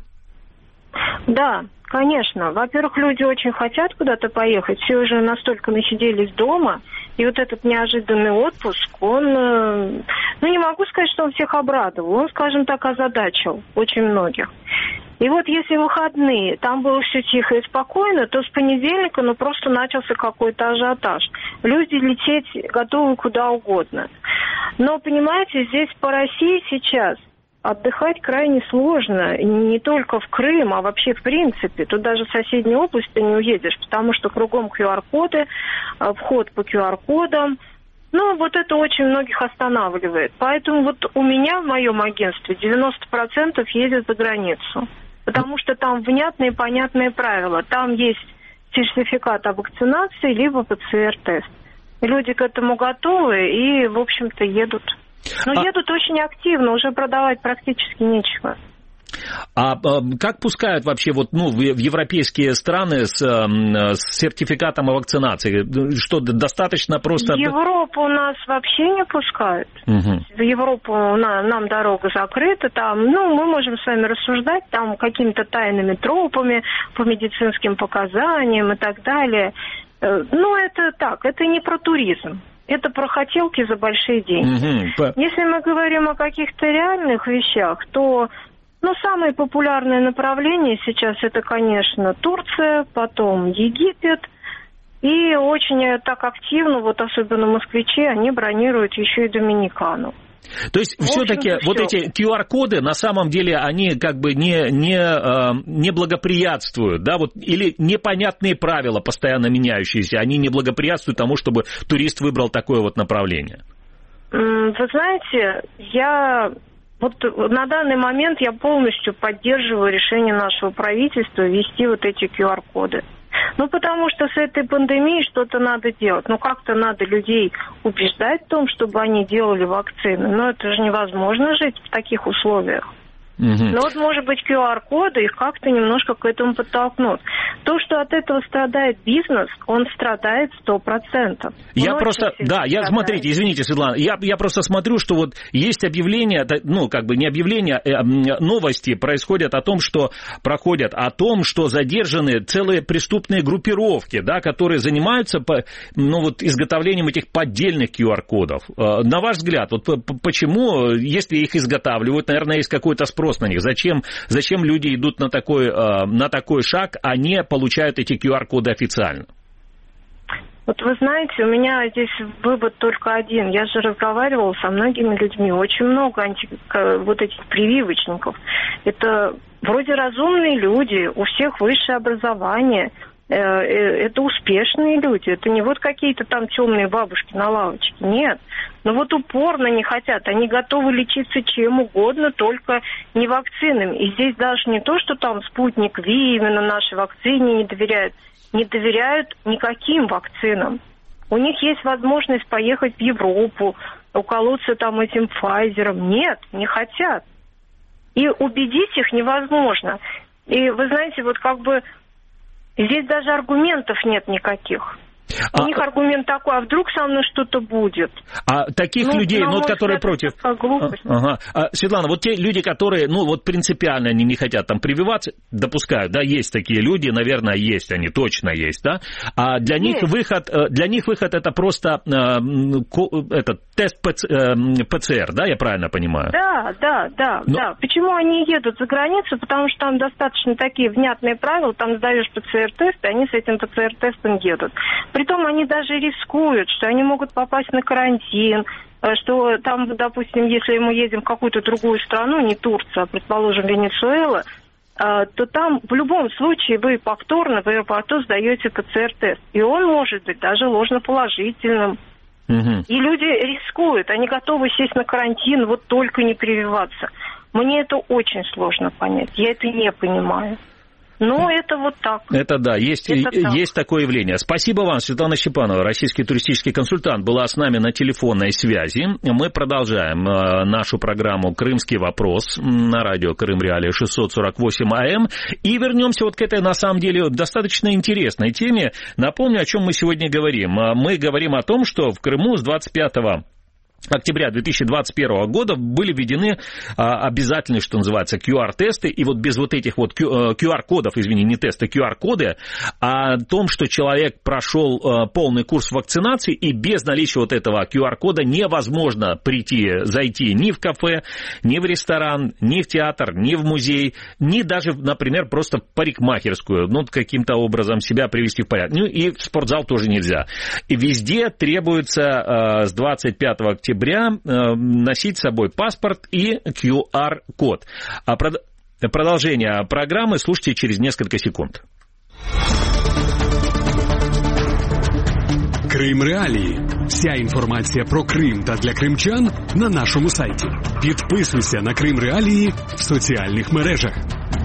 Да, конечно. Во-первых, люди очень хотят куда-то поехать, все уже настолько насиделись дома, и вот этот неожиданный отпуск, он, ну, не могу сказать, что он всех обрадовал, он, скажем так, озадачил очень многих. И вот если выходные, там было все тихо и спокойно, то с понедельника, ну, просто начался какой-то ажиотаж. Люди лететь готовы куда угодно. Но, понимаете, здесь по России сейчас отдыхать крайне сложно, не только в Крым, а вообще в принципе. Тут даже в соседнюю область ты не уедешь, потому что кругом ку ар-коды, вход по ку ар-кодам. Ну, вот это очень многих останавливает. Поэтому вот у меня в моем агентстве девяносто процентов ездят за границу, потому что там внятные и понятные правила. Там есть сертификат о вакцинации, либо пэ цэ эр-тест. Люди к этому готовы и, в общем-то, едут. Но а... едут очень активно, уже продавать практически нечего. А, а как пускают вообще вот, ну, в, в европейские страны с, с сертификатом о вакцинации? Что, достаточно просто... В Европу у нас вообще не пускают. Угу. В Европу на, нам дорога закрыта. Там, ну, мы можем с вами рассуждать там какими-то тайными тропами, по медицинским показаниям и так далее. Ну, это так, это не про туризм. Это про хотелки за большие деньги. Угу. Если мы говорим о каких-то реальных вещах, то, ну, самое популярное направление сейчас это, конечно, Турция, потом Египет. И очень так активно, вот особенно москвичи, они бронируют еще и Доминикану. То есть все-таки вот эти ку ар-коды на самом деле они как бы не, не, не благоприятствуют, да, вот, или непонятные правила, постоянно меняющиеся, они не благоприятствуют тому, чтобы турист выбрал такое вот направление? Вы знаете, я вот на данный момент я полностью поддерживаю решение нашего правительства ввести вот эти ку ар-коды. Ну, потому что с этой пандемией что-то надо делать. Ну, как-то надо людей убеждать в том, чтобы они делали вакцины. Но это же невозможно жить в таких условиях. Угу. Но вот, может быть, ку ар-коды их как-то немножко к этому подтолкнут. То, что от этого страдает бизнес, он страдает сто процентов. Я просто, да, я, страдает. Смотрите, извините, Светлана, я, я просто смотрю, что вот есть объявления, ну, как бы не объявления, а новости происходят о том, что проходят, о том, что задержаны целые преступные группировки, да, которые занимаются, ну, вот, изготовлением этих поддельных ку ар-кодов. На ваш взгляд, вот почему, если их изготавливают, наверное, есть какой-то спрос на них. Зачем, зачем люди идут на такой, на такой шаг, а не получают эти ку ар-коды официально? Вот вы знаете, у меня здесь вывод только один. Я же разговаривала со многими людьми. Очень много анти... вот этих прививочников. Это вроде разумные люди, у всех высшее образование. Это успешные люди. Это не вот какие-то там темные бабушки на лавочке. Нет. Но вот упорно не хотят. Они готовы лечиться чем угодно, только не вакцинами. И здесь даже не то, что там спутник Ви, именно нашей вакцине не доверяют. Не доверяют никаким вакцинам. У них есть возможность поехать в Европу, уколоться там этим Пфайзером. Нет, не хотят. И убедить их невозможно. И вы знаете, вот как бы здесь даже аргументов нет никаких. У а... них аргумент такой, а вдруг со мной что-то будет? А таких ну, людей, ну, вот, которые против... Ага. А, Светлана, вот те люди, которые, ну, вот принципиально они не хотят там прививаться, допускают, да, есть такие люди, наверное, есть они, точно есть, да? А для есть. них выход, для них выход это просто э, этот тест ПЦР, да, я правильно понимаю? Да, да, да, Но... да. Почему они едут за границу? Потому что там достаточно такие внятные правила, там сдаешь ПЦР-тест, и они с этим ПЦР-тестом едут. Притом они даже рискуют, что они могут попасть на карантин, что там, допустим, если мы едем в какую-то другую страну, не Турция, а, предположим, Венесуэла, то там в любом случае вы повторно в аэропорту сдаете ПЦР-тест. И он может быть даже ложноположительным. Угу. И люди рискуют, они готовы сесть на карантин, вот только не прививаться. Мне это очень сложно понять, я это не понимаю. Ну, это вот так. Это да, есть, это есть так. такое явление. Спасибо вам, Светлана Щепанова, российский туристический консультант, была с нами на телефонной связи. Мы продолжаем нашу программу «Крымский вопрос» на радио Крым Реалии шестьсот сорок восемь АМ. И вернемся вот к этой, на самом деле, достаточно интересной теме. Напомню, о чем мы сегодня говорим. Мы говорим о том, что в Крыму с двадцать пятого октября две тысячи двадцать первого года были введены а, обязательные, что называется, ку ар-тесты, и вот без вот этих вот ку ар-кодов, извини, не тесты, ку ар-коды, а о том, что человек прошел а, полный курс вакцинации, и без наличия вот этого ку ар-кода невозможно прийти, зайти ни в кафе, ни в ресторан, ни в театр, ни в музей, ни даже, например, просто в парикмахерскую, ну, каким-то образом себя привести в порядок. Ну, и в спортзал тоже нельзя. И везде требуется а, с двадцать пятого октября носить с собой паспорт и ку ар-код. А продолжение программы слушайте через несколько секунд. Крим Реалії. Вся інформація про Крим та для кримчан на нашому сайті. Підписуйся на Крим Реалії в соціальних мережах.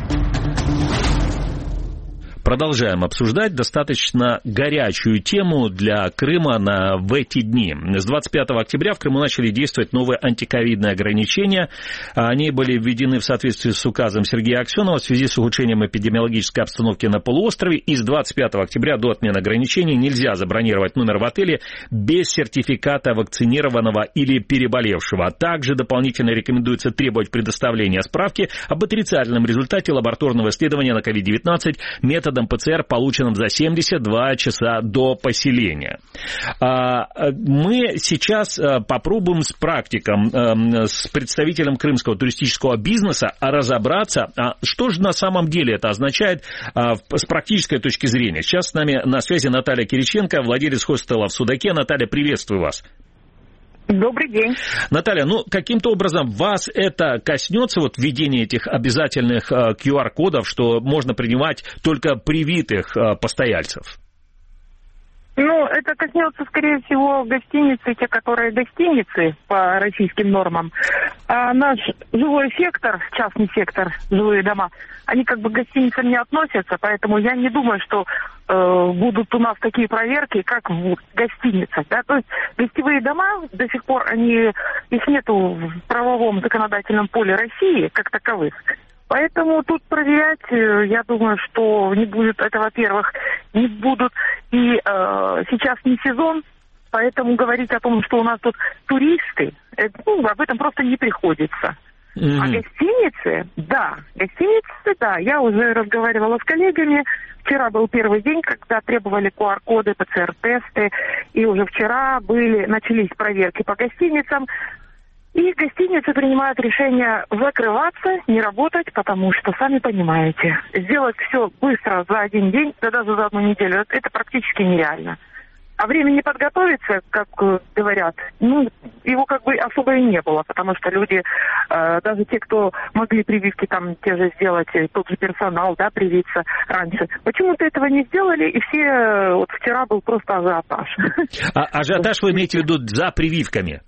Продолжаем обсуждать достаточно горячую тему для Крыма на, в эти дни. С двадцать пятого октября в Крыму начали действовать новые антиковидные ограничения. Они были введены в соответствии с указом Сергея Аксенова в связи с ухудшением эпидемиологической обстановки на полуострове. И с двадцать пятого октября до отмены ограничений нельзя забронировать номер в отеле без сертификата вакцинированного или переболевшего. А также дополнительно рекомендуется требовать предоставления справки об отрицательном результате лабораторного исследования на ковид девятнадцать методом ПЦР, полученным за семьдесят два часа до поселения. Мы сейчас попробуем с практиком, с представителем крымского туристического бизнеса разобраться, что же на самом деле это означает с практической точки зрения. Сейчас с нами на связи Наталья Кириченко, владелец хостела в Судаке. Наталья, приветствую вас. Добрый день. Наталья, ну, каким-то образом вас это коснется, вот введение этих обязательных ку ар-кодов, что можно принимать только привитых постояльцев? Ну, это коснется, скорее всего, гостиницы, те, которые гостиницы по российским нормам. А наш жилой сектор, частный сектор, жилые дома, они как бы к гостиницам не относятся, поэтому я не думаю, что э, будут у нас такие проверки, как в гостиницах. Да? То есть гостевые дома, до сих пор они, их нету в правовом законодательном поле России как таковых. Поэтому тут проверять, я думаю, что не будет, это, во-первых, не будут, и э, сейчас не сезон, поэтому говорить о том, что у нас тут туристы, это, ну, об этом просто не приходится. Mm-hmm. А гостиницы, да, гостиницы, да, я уже разговаривала с коллегами, вчера был первый день, когда требовали ку ар-коды, ПЦР-тесты, и уже вчера были, начались проверки по гостиницам. И гостиницы принимают решение закрываться, не работать, потому что, сами понимаете, сделать все быстро за один день, да даже за одну неделю, это практически нереально. А времени подготовиться, как говорят, ну, его как бы особо и не было, потому что люди, э, даже те, кто могли прививки там те же сделать, тот же персонал, да, привиться раньше, почему-то этого не сделали, и все, вот вчера был просто ажиотаж. А ажиотаж вы имеете в виду за прививками?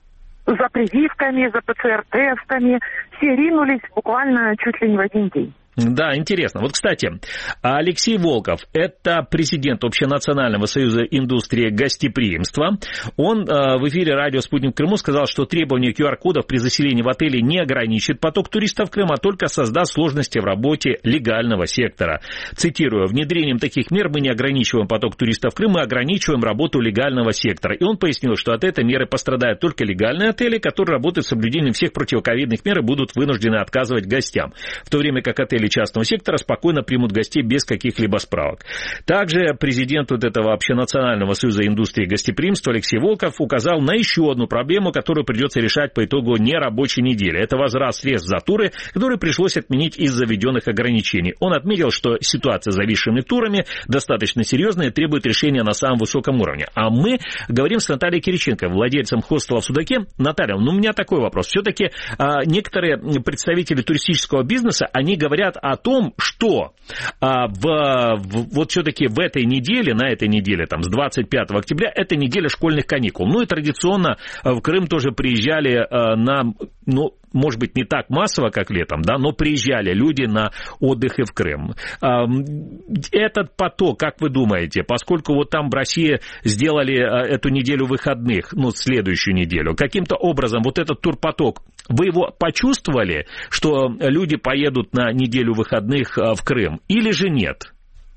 За прививками, за ПЦР-тестами. Все ринулись буквально чуть ли не в один день. Да, интересно. Вот, кстати, Алексей Волков, это президент Общенационального союза индустрии гостеприимства. Он в эфире радио «Спутник в Крыму» сказал, что требование ку ар кодов при заселении в отеле не ограничит поток туристов в Крым, а только создаст сложности в работе легального сектора. Цитирую, внедрением таких мер мы не ограничиваем поток туристов в Крым, мы ограничиваем работу легального сектора. И он пояснил, что от этой меры пострадают только легальные отели, которые работают с соблюдением всех противоковидных мер и будут вынуждены отказывать гостям, в то время как отели частного сектора спокойно примут гостей без каких-либо справок. Также президент вот этого Общенационального союза индустрии гостеприимства Алексей Волков указал на еще одну проблему, которую придется решать по итогу нерабочей недели. Это возврат средств за туры, которые пришлось отменить из-за введенных ограничений. Он отметил, что ситуация с зависшими турами достаточно серьезная и требует решения на самом высоком уровне. А мы говорим с Натальей Кириченко, владельцем хостела в Судаке. Наталья, ну у меня такой вопрос. Все-таки а, некоторые представители туристического бизнеса, они говорят о том, что а, в, в, вот все-таки в этой неделе, на этой неделе, там, с двадцать пятого октября, это неделя школьных каникул. Ну и традиционно в Крым тоже приезжали а, на, ну, может быть, не так массово, как летом, да, но приезжали люди на отдых и в Крым. А, этот поток, как вы думаете, поскольку вот там в России сделали а, эту неделю выходных, ну, следующую неделю, каким-то образом вот этот турпоток, вы его почувствовали, что люди поедут на неделю выходных в Крым, или же нет?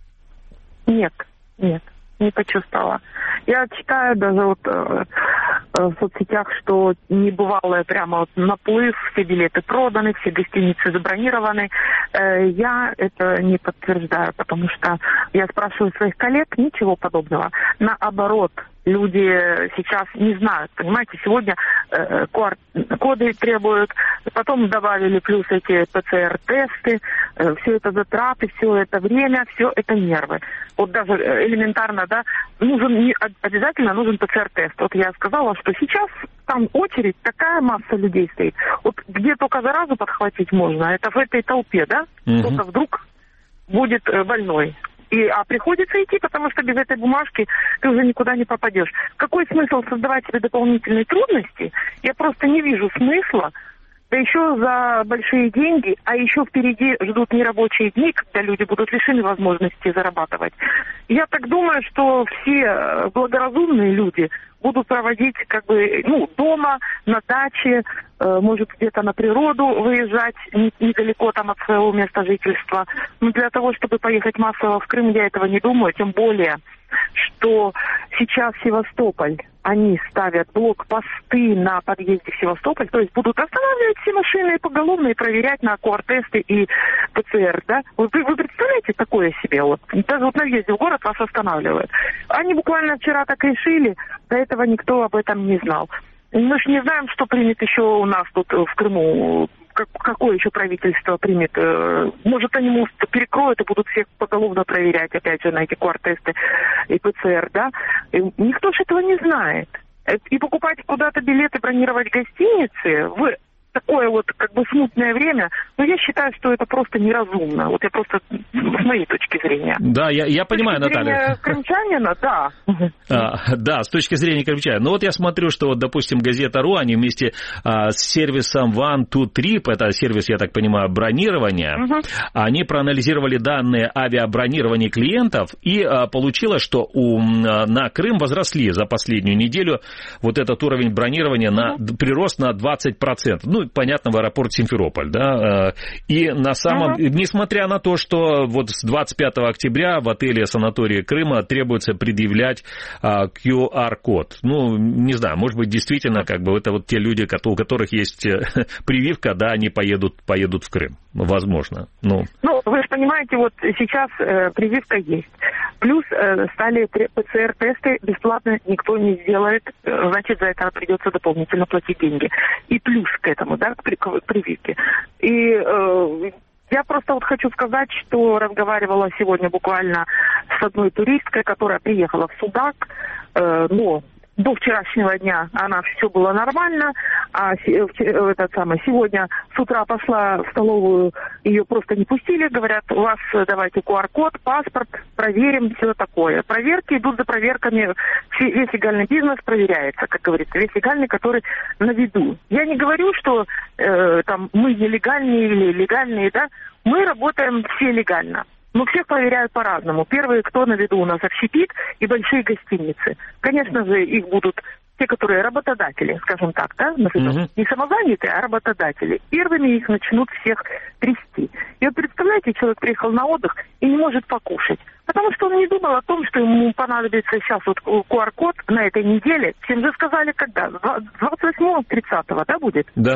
Нет, нет, не почувствовала. Я читаю даже вот э, в соцсетях, что небывалый прямо вот наплыв, все билеты проданы, все гостиницы забронированы. Э, я это не подтверждаю, потому что я спрашиваю своих коллег, ничего подобного. Наоборот, люди сейчас не знают, понимаете, сегодня э, коды требуют, потом добавили плюс эти пэ цэ эр-тесты, э, все это затраты, все это время, все это нервы. Вот даже элементарно, да, нужен, не, обязательно нужен пэ цэ эр-тест. Вот я сказала, что сейчас там очередь, такая масса людей стоит. Вот где только заразу подхватить можно, это в этой толпе, да, mm-hmm. кто-то вдруг будет э, больной. И, а приходится идти, потому что без этой бумажки ты уже никуда не попадешь. Какой смысл создавать себе дополнительные трудности? Я просто не вижу смысла. Да еще за большие деньги, а еще впереди ждут нерабочие дни, когда люди будут лишены возможности зарабатывать. Я так думаю, что все благоразумные люди будут проводить как бы, ну, дома, на даче, э, может где-то на природу выезжать, не, недалеко там от своего места жительства. Но для того, чтобы поехать массово в Крым, я этого не думаю, тем более, что сейчас Севастополь, они ставят блокпосты на подъезде в Севастополь, то есть будут останавливать все машины поголовно и проверять на ку ар-тесты и пэ цэ эр, да? Вы, вы представляете такое себе? Вот, даже вот на въезде в город вас останавливают. Они буквально вчера так решили, до этого никто об этом не знал. Мы же не знаем, что примет еще у нас тут в Крыму, как, какое еще правительство примет. Может, они мост перекроют и будут всех поголовно проверять, опять же, на эти ку ар-тесты и пэ цэ эр, да? И никто же этого не знает. И покупать куда-то билеты, бронировать гостиницы в такое вот как бы смутное время, но я считаю, что это просто неразумно. Вот я просто с моей точки зрения. Да, я, я понимаю, с точки Наталья. зрения крымчанина, да. А, да, с точки зрения крымчанина. Ну вот я смотрю, что вот, допустим, газета.ру, они вместе а, с сервисом One Two Trip, это сервис, я так понимаю, бронирования, угу. они проанализировали данные авиабронирования клиентов, и а, получилось, что у, на Крым возросли за последнюю неделю вот этот уровень бронирования, на, угу. прирост на двадцать процентов. Ну, понятно, в аэропорт Симферополь, да, и на самом, uh-huh. несмотря на то, что вот с двадцать пятого октября в отеле санатория Крыма требуется предъявлять ку ар-код. Ну, не знаю, может быть, действительно, как бы, это вот те люди, у которых есть прививка, да, они поедут, поедут в Крым, возможно. Ну, ну вы же понимаете, вот сейчас э, прививка есть. Плюс э, стали пэ цэ эр-тесты, бесплатно никто не сделает, значит, за это придется дополнительно платить деньги. И плюс к этому, да, к прививке. И э, я просто вот хочу сказать, что разговаривала сегодня буквально с одной туристкой, которая приехала в Судак, э, но до вчерашнего дня она все было нормально, а этот самый, сегодня с утра пошла в столовую, ее просто не пустили, говорят, у вас давайте ку ар код, паспорт, проверим, все такое. Проверки идут за проверками, весь легальный бизнес проверяется, как говорится, весь легальный, который на виду. Я не говорю, что э, там мы нелегальные или легальные, да, мы работаем все легально. Но всех проверяют по-разному. Первые, кто на виду у нас общепит и большие гостиницы. Конечно же, их будут те, которые работодатели, скажем так, да, uh-huh. не самозанятые, а работодатели. Первыми их начнут всех трясти. И вот представляете, человек приехал на отдых и не может покушать. Потому что он не думал о том, что ему понадобится сейчас вот ку ар код на этой неделе. Всем же сказали, когда? двадцать восьмого, тридцатого, да, будет? Да.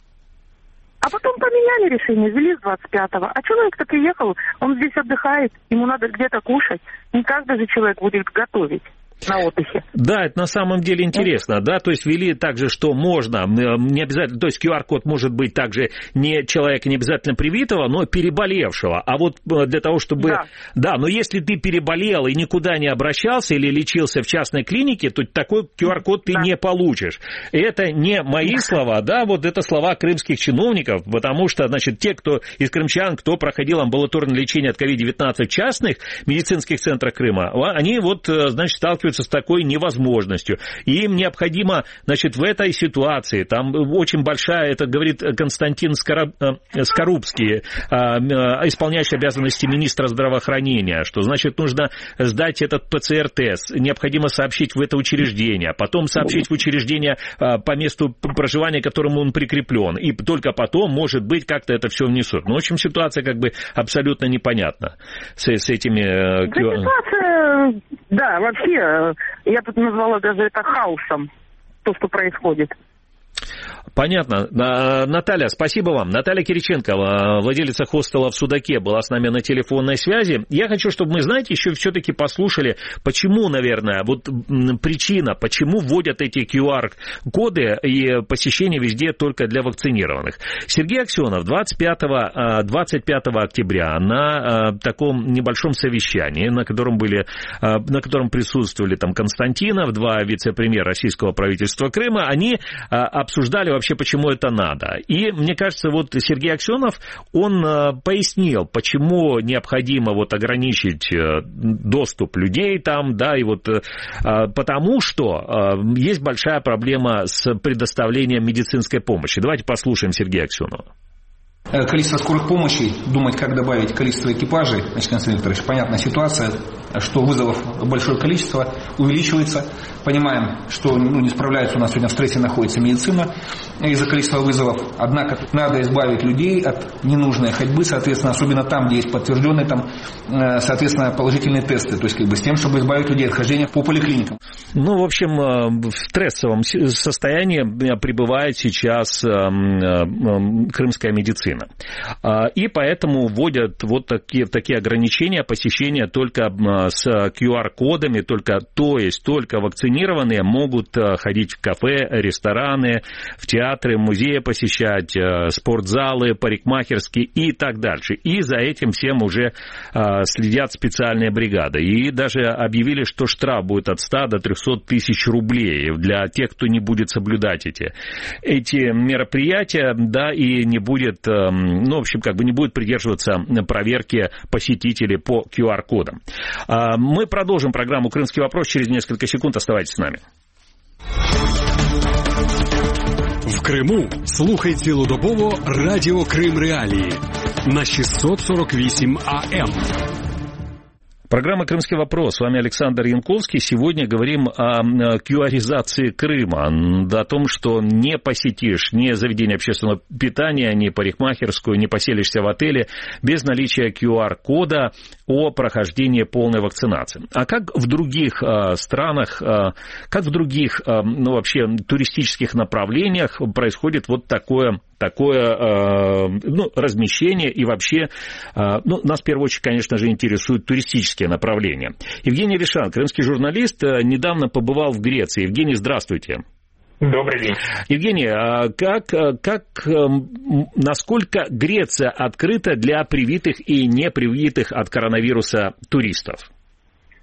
А потом поменяли решение, ввели с двадцать пятого. А человек-то приехал, он здесь отдыхает, ему надо где-то кушать. Не каждый же человек будет готовить на отдыхе. Да, это на самом деле интересно, да, то есть ввели также, что можно, не обязательно, то есть ку ар код может быть также не человека не обязательно привитого, но переболевшего, а вот для того, чтобы, да, да, но если ты переболел и никуда не обращался или лечился в частной клинике, то такой ку ар код ты да. не получишь. Это не мои да. слова, да, вот это слова крымских чиновников, потому что, значит, те, кто из крымчан, кто проходил амбулаторное лечение от ковид девятнадцать в частных медицинских центрах Крыма, они вот, значит, сталкиваются с такой невозможностью. И им необходимо, значит, в этой ситуации, там очень большая, это говорит Константин Скороб... Скорубский, исполняющий обязанности министра здравоохранения, что, значит, нужно сдать этот пэ цэ эр-тест, необходимо сообщить в это учреждение, потом сообщить в учреждение по месту проживания, к которому он прикреплен, и только потом, может быть, как-то это все внесут. Ну, в общем, ситуация как бы абсолютно непонятна с, с этими... Да, ситуация, да, вообще... Я тут назвала даже это хаосом, то, что происходит. Понятно. Наталья, спасибо вам. Наталья Кириченко, владелица хостела в Судаке, была с нами на телефонной связи. Я хочу, чтобы мы, знаете, еще все-таки послушали, почему, наверное, вот причина, почему вводят эти ку ар-коды и посещение везде только для вакцинированных. Сергей Аксенов двадцать пятого, двадцать пятого октября на таком небольшом совещании, на котором были, на котором присутствовали там Константинов, два вице-премьера российского правительства Крыма, они обсуждали вообще, почему это надо. И, мне кажется, вот Сергей Аксенов, он пояснил, почему необходимо вот ограничить доступ людей там, да, и вот потому что есть большая проблема с предоставлением медицинской помощи. Давайте послушаем Сергея Аксенова. Количество скорых помощи, думать, как добавить количество экипажей, значит, Константин Викторович, понятная ситуация, что вызовов большое количество, увеличивается. Понимаем, что ну, не справляется, у нас сегодня в стрессе находится медицина из-за количества вызовов. Однако надо избавить людей от ненужной ходьбы, соответственно, особенно там, где есть подтвержденные, там, соответственно, положительные тесты. То есть, как бы с тем, чтобы избавить людей от хождения по поликлиникам. Ну, в общем, в стрессовом состоянии пребывает сейчас крымская медицина. И поэтому вводят вот такие, такие ограничения посещения только с ку ар-кодами, только, то есть только вакцинированные могут ходить в кафе, рестораны, в театры, музеи посещать, спортзалы, парикмахерские и так дальше. И за этим всем уже следят специальные бригады. И даже объявили, что штраф будет от ста до трехсот тысяч рублей для тех, кто не будет соблюдать эти, эти мероприятия, да, и не будет... ну, в общем, как бы не будет придерживаться проверки посетителей по ку ар-кодам. Мы продолжим программу «Крымский вопрос» через несколько секунд. Оставайтесь с нами. В Криму слухайте цілодобово радіо Крим Реалії на шестьсот сорок восемь а эм. Программа «Крымский вопрос». С вами Александр Янковский. Сегодня говорим о кьюаризации Крыма, о том, что не посетишь ни заведение общественного питания, ни парикмахерскую, не поселишься в отеле без наличия ку ар-кода о прохождении полной вакцинации. А как в других странах, как в других, ну, вообще туристических направлениях происходит вот такое такое ну, размещение и вообще, ну, нас в первую очередь, конечно же, интересуют туристические направления. Евгений Ришан, крымский журналист, недавно побывал в Греции. Евгений, здравствуйте. Добрый день. Евгений, как, как, насколько Греция открыта для привитых и непривитых от коронавируса туристов?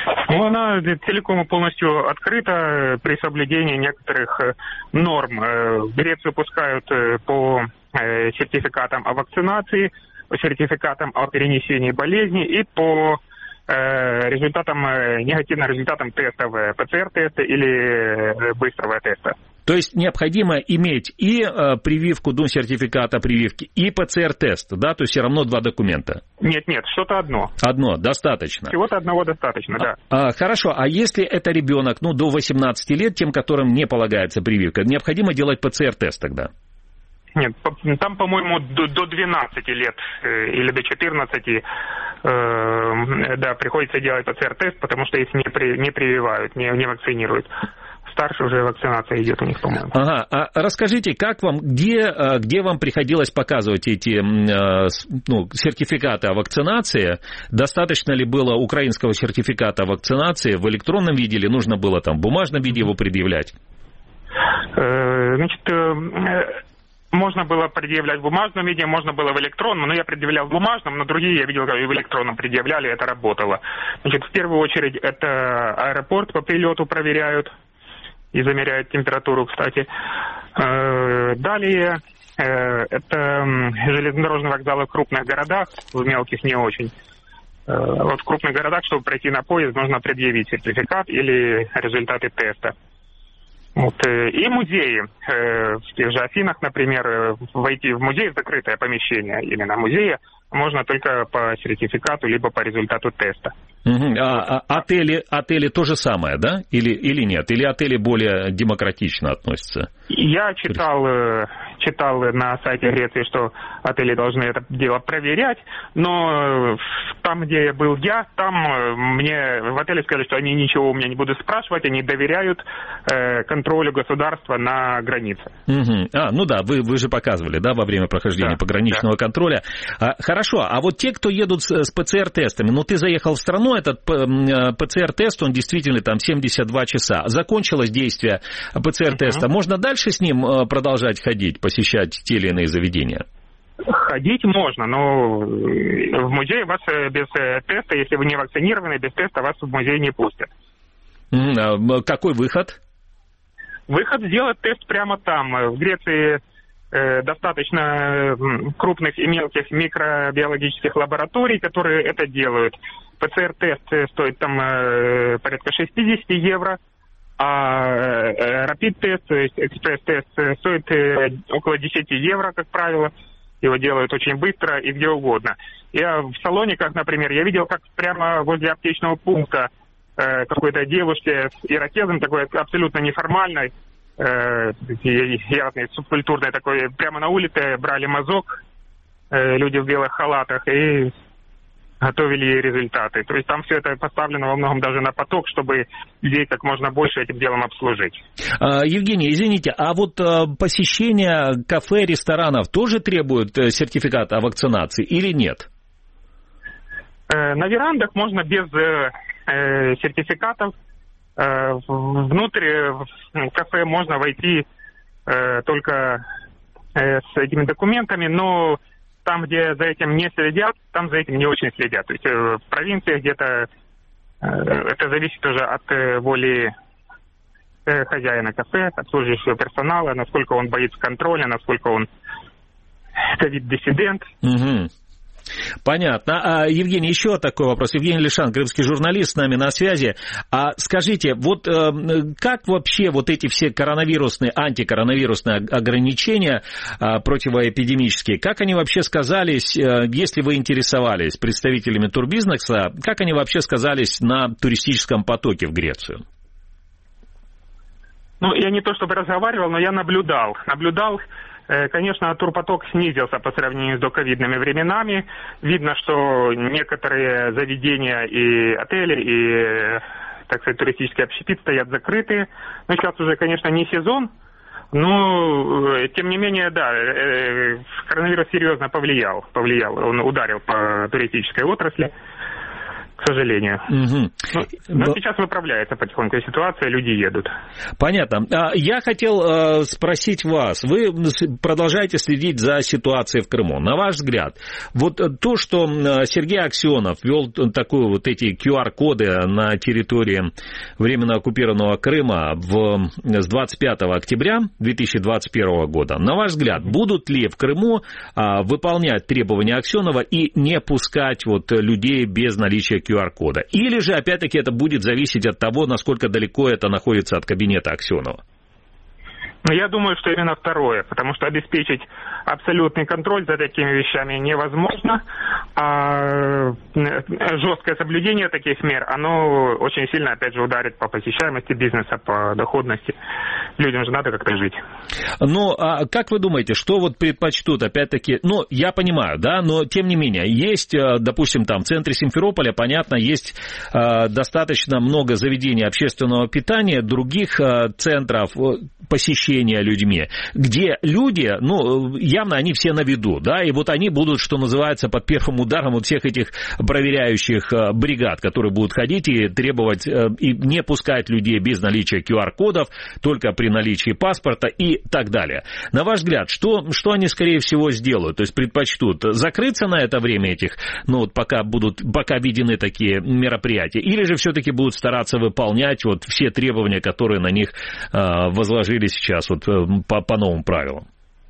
Ну, она целиком и полностью открыта при соблюдении некоторых норм. В Грецию пускают по сертификатам о вакцинации, по сертификатам о перенесении болезни и по результатам, негативным результатам тестов, ПЦР-теста или быстрого теста. То есть необходимо иметь и э, прививку, ну, сертификат о прививке, и ПЦР-тест, да? То есть все равно два документа. Нет, нет, что-то одно. Одно, достаточно. Всего-то одного достаточно, да. А, а, хорошо, а если это ребенок, ну, до восемнадцати лет, тем, которым не полагается прививка, необходимо делать ПЦР-тест тогда? Нет, там, по-моему, до, до двенадцати лет э, или до четырнадцати, э, да, приходится делать ПЦР-тест, потому что их не, при, не прививают, не, не вакцинируют. Старше уже вакцинация идет у них, по-моему. Ага, а расскажите, как вам, где, где вам приходилось показывать эти ну, сертификаты о вакцинации? Достаточно ли было украинского сертификата о вакцинации в электронном виде или нужно было там в бумажном виде его предъявлять? Значит, можно было предъявлять в бумажном виде, можно было в электронном, но я предъявлял в бумажном, но другие я видел, как и в электронном предъявляли, это работало. Значит, в первую очередь это аэропорт по прилету проверяют и замеряют температуру, кстати. Далее это железнодорожные вокзалы в крупных городах, в мелких не очень. Вот в крупных городах, чтобы пройти на поезд, нужно предъявить сертификат или результаты теста. Вот. И музеи. В тех же Афинах, например, войти в музей, в закрытое помещение именно музея, можно только по сертификату, либо по результату теста. Угу. А, а отели, отели то же самое, да? Или, или нет? Или отели более демократично относятся? Я читал, читал на сайте Греции, что отели должны это дело проверять, но там, где был я, там мне в отеле сказали, что они ничего у меня не будут спрашивать, они доверяют э, контролю государства на границе. Угу. А, ну да, вы, вы же показывали, да, во время прохождения да, пограничного да. контроля. А, хорошо, а вот те, кто едут с, с ПЦР-тестами, ну ты заехал в страну, этот ПЦР-тест, он действительно там семьдесят два часа. Закончилось действие ПЦР-теста. Uh-huh. Можно дальше с ним продолжать ходить, посещать те или иные заведения? Ходить можно, но в музей вас без теста, если вы не вакцинированы, без теста вас в музей не пустят. Uh-huh. Какой выход? Выход сделать тест прямо там. В Греции достаточно крупных и мелких микробиологических лабораторий, которые это делают. ПЦР-тест стоит там э, порядка шестьдесят евро, а э, рапид-тест, то есть экспресс-тест стоит э, около десять евро, как правило. Его делают очень быстро и где угодно. Я в Салониках, например, я видел, как прямо возле аптечного пункта э, какой-то девушке с ирокезом, такой абсолютно неформальной, э, явной субкультурной такой, прямо на улице брали мазок, э, люди в белых халатах, и готовили ей результаты. То есть там все это поставлено во многом даже на поток, чтобы людей как можно больше этим делом обслужить. А, Евгений, извините, а вот а, посещение кафе, ресторанов тоже требует сертификата о вакцинации или нет? Э, на верандах можно без э, сертификатов. Э, внутрь в кафе можно войти э, только э, с этими документами, но там, где за этим не следят, там за этим не очень следят. То есть в провинции где-то это зависит уже от воли хозяина кафе, обслуживающего персонала, насколько он боится контроля, насколько он ковид-диссидент. Угу. Понятно. А, Евгений, еще такой вопрос. Евгений Лишан, крымский журналист, с нами на связи. А скажите, вот э, как вообще вот эти все коронавирусные, антикоронавирусные ограничения э, противоэпидемические, как они вообще сказались, э, если вы интересовались представителями турбизнеса, как они вообще сказались на туристическом потоке в Грецию? Ну, я не то чтобы разговаривал, но я наблюдал. Наблюдал. Конечно, турпоток снизился по сравнению с доковидными временами. Видно, что некоторые заведения и отели, и, так сказать, туристический общепит стоят закрытые. Но сейчас уже, конечно, не сезон, но, тем не менее, да, коронавирус серьезно повлиял. повлиял. Он ударил по туристической отрасли. к сожалению. Угу. Но, но Б... сейчас выправляется потихоньку ситуация, люди едут. Понятно. Я хотел спросить вас, вы продолжаете следить за ситуацией в Крыму. На ваш взгляд, вот то, что Сергей Аксенов ввел такую вот эти ку ар-коды на территории временно оккупированного Крыма в, с двадцать пятого октября две тысячи двадцать первого года, на ваш взгляд, будут ли в Крыму а, выполнять требования Аксенова и не пускать вот людей без наличия ку ар-кода? Или же, опять-таки, это будет зависеть от того, насколько далеко это находится от кабинета Аксенова? Ну, я думаю, что именно второе, потому что обеспечить абсолютный контроль за такими вещами невозможно, а жесткое соблюдение таких мер, оно очень сильно, опять же, ударит по посещаемости бизнеса, по доходности. Людям же надо как-то жить. Ну, а как вы думаете, что вот предпочтут, опять-таки, ну, я понимаю, да, но тем не менее, есть, допустим, там в центре Симферополя, понятно, есть достаточно много заведений общественного питания, других центров посещения людьми, где люди, ну, явно они все на виду, да, и вот они будут, что называется, под первым ударом вот всех этих проверяющих бригад, которые будут ходить и требовать, и не пускать людей без наличия ку ар-кодов, только при наличии паспорта и так далее. На ваш взгляд, что, что они, скорее всего, сделают? То есть предпочтут закрыться на это время этих, ну, вот пока будут, пока введены такие мероприятия, или же все-таки будут стараться выполнять вот все требования, которые на них э, возложили сейчас вот по, по новым правилам?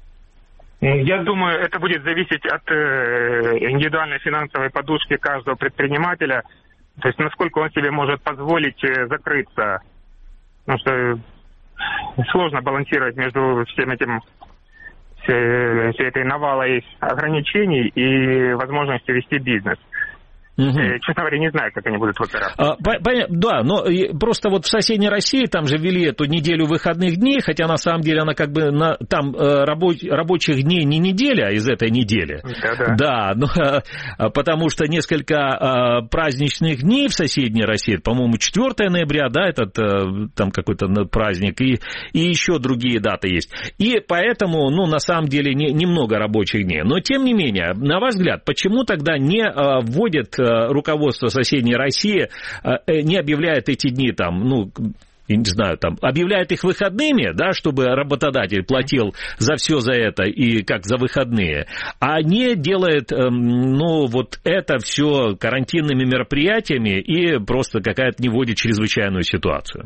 Я думаю, это будет зависеть от э, индивидуальной финансовой подушки каждого предпринимателя, то есть насколько он себе может позволить э, закрыться, потому что сложно балансировать между всем этим, всей, всей этой навалой ограничений и возможностью вести бизнес. Угу. Честно говоря, не знаю, как они будут выбираться. А, да, но просто вот в соседней России там же ввели эту неделю выходных дней, хотя на самом деле она как бы на, там рабоч, рабочих дней не неделя из этой недели. Да, да. Да, но, потому что несколько праздничных дней в соседней России, по-моему, четвёртого ноября, да, этот там какой-то праздник, и, и еще другие даты есть. И поэтому, ну, на самом деле, не, немного рабочих дней. Но, тем не менее, на ваш взгляд, почему тогда не вводят руководство соседней России, не объявляет эти дни там, ну, я не знаю, там, объявляет их выходными, да, чтобы работодатель платил за все за это и как за выходные, а не делает, ну, вот это все карантинными мероприятиями и просто какая-то не вводит чрезвычайную ситуацию?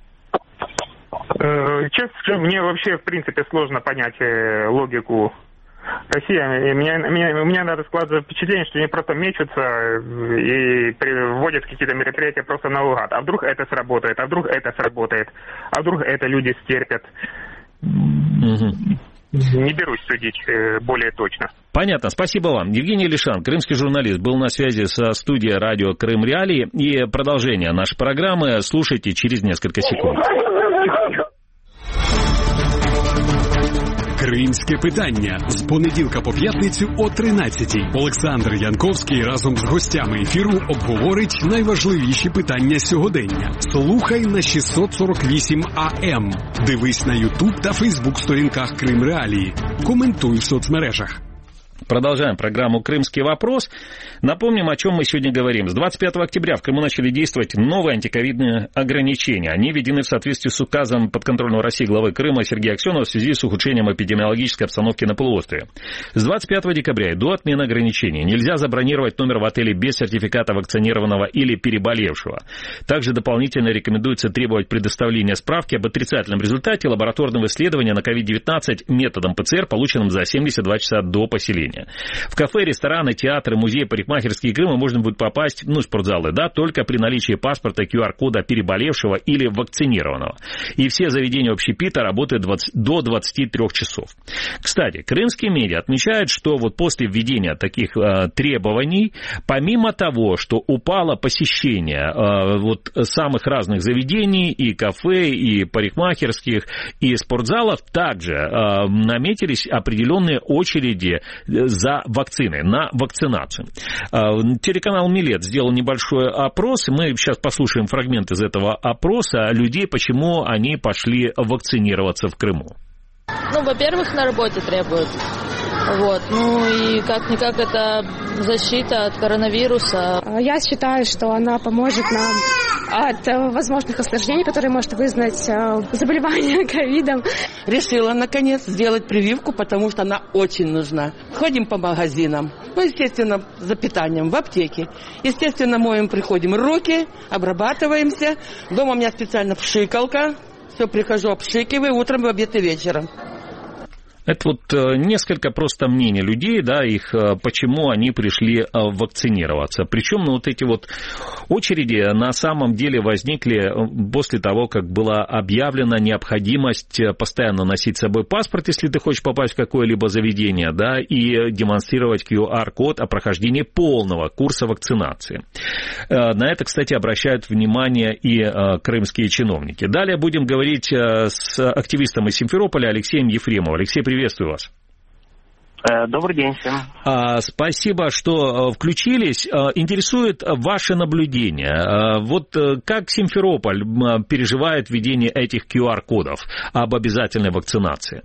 Честно, мне вообще, в принципе, сложно понять логику Россия, меня, меня, у меня надо складывать впечатление, что они просто мечутся и вводят какие-то мероприятия просто наугад. А вдруг это сработает, а вдруг это сработает, а вдруг это люди стерпят. Угу. Не берусь судить более точно. Понятно, спасибо вам. Евгений Лишан, крымский журналист, был на связи со студией радио Крым Реалии. И продолжение нашей программы слушайте через несколько секунд. Кримське питання з понеділка по п'ятницю о тринадцятій. Олександр Янковський разом з гостями ефіру обговорить найважливіші питання сьогодення. Слухай на шістсот сорок вісім А М. Дивись на Ютуб та Фейсбук сторінках Крим Реалії. Коментуй в соцмережах. Продолжаем программу «Крымский вопрос». Напомним, о чем мы сегодня говорим. С двадцать пятого октября в Крыму начали действовать новые антиковидные ограничения. Они введены в соответствии с указом подконтрольного России главы Крыма Сергея Аксенова в связи с ухудшением эпидемиологической обстановки на полуострове. С двадцать пятого декабря и до отмены ограничений нельзя забронировать номер в отеле без сертификата вакцинированного или переболевшего. Также дополнительно рекомендуется требовать предоставления справки об отрицательном результате лабораторного исследования на ковид девятнадцать методом П Ц Р, полученным за семьдесят два часа до поселения. В кафе, рестораны, театры, музеи, парикмахерские Крыма можно будет попасть, ну, спортзалы, да, только при наличии паспорта, ку ар-кода переболевшего или вакцинированного. И все заведения общепита работают двадцать, до двадцати трёх часов. Кстати, крымские медиа отмечают, что вот после введения таких э, требований, помимо того, что упало посещение э, вот самых разных заведений, и кафе, и парикмахерских, и спортзалов, также э, наметились определенные очереди за вакцины, на вакцинацию. Телеканал «Милет» сделал небольшой опрос, и мы сейчас послушаем фрагмент из этого опроса людей, почему они пошли вакцинироваться в Крыму. Ну, во-первых, на работе требуют. Вот. Ну и как-никак это защита от коронавируса. Я считаю, что она поможет нам от возможных осложнений, которые может вызвать заболевание ковидом. Решила, наконец, сделать прививку, потому что она очень нужна. Ходим по магазинам, ну, естественно, за питанием, в аптеке. Естественно, моем, приходим руки, обрабатываемся. Дома у меня специально пшикалка. Все, прихожу, обшикиваю утром, в обед и вечером. Это вот несколько просто мнений людей, да, их, почему они пришли вакцинироваться. Причем, ну, вот эти вот очереди на самом деле возникли после того, как была объявлена необходимость постоянно носить с собой паспорт, если ты хочешь попасть в какое-либо заведение, да, и демонстрировать ку ар код о прохождении полного курса вакцинации. На это, кстати, обращают внимание и крымские чиновники. Далее будем говорить с активистом из Симферополя Алексеем Ефремовым. Алексей, привет. Приветствую вас. Добрый день всем. Спасибо, что включились. Интересует ваше наблюдение. Вот как Симферополь переживает введение этих ку ар кодов об обязательной вакцинации?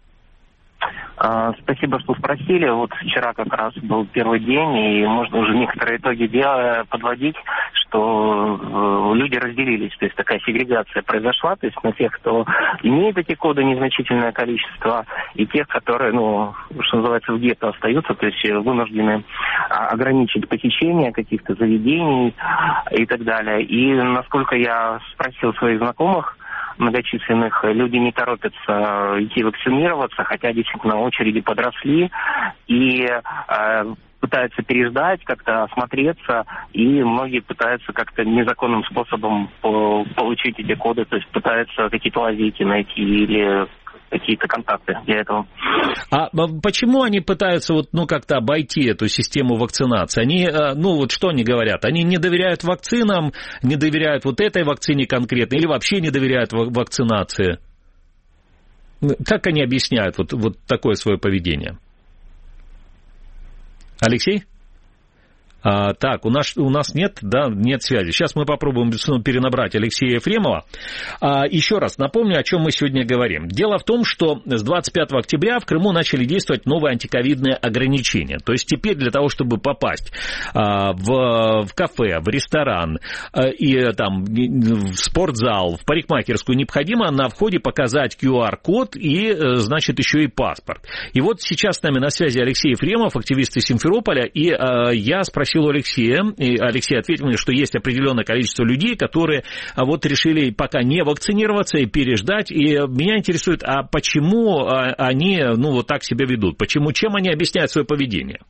Спасибо, что спросили. Вот вчера как раз был первый день, и можно уже некоторые итоги дела подводить, что люди разделились, то есть такая сегрегация произошла, то есть на тех, кто имеет эти коды, незначительное количество, и тех, которые, ну, что называется, в гетто остаются, то есть вынуждены ограничить посещение каких-то заведений и так далее. И насколько я спросил своих знакомых, многочисленных, люди не торопятся идти вакцинироваться, хотя действительно очереди подросли и э, пытаются переждать, как-то осмотреться, и многие пытаются как-то незаконным способом по- получить эти коды, то есть пытаются какие-то лазейки найти или какие-то контакты для этого. А почему они пытаются вот, ну, как-то обойти эту систему вакцинации? Они, ну, вот что они говорят? Они не доверяют вакцинам, не доверяют вот этой вакцине конкретно, или вообще не доверяют вакцинации? Как они объясняют вот, вот такое свое поведение? Алексей? А, так, у нас, у нас нет, да, нет связи. Сейчас мы попробуем перенабрать Алексея Ефремова. А, еще раз напомню, о чем мы сегодня говорим. Дело в том, что с двадцать пятого октября в Крыму начали действовать новые антиковидные ограничения. То есть теперь для того, чтобы попасть а, в, в кафе, в ресторан а, и там, в спортзал, в парикмахерскую, необходимо на входе показать ку ар код и, значит, еще и паспорт. И вот сейчас с нами на связи Алексей Ефремов, активист из Симферополя, и а, я спросил у Алексея, и Алексей ответил мне, что есть определенное количество людей, которые вот решили пока не вакцинироваться и переждать. И меня интересует, а почему они, ну, вот так себя ведут? Почему, чем они объясняют свое поведение?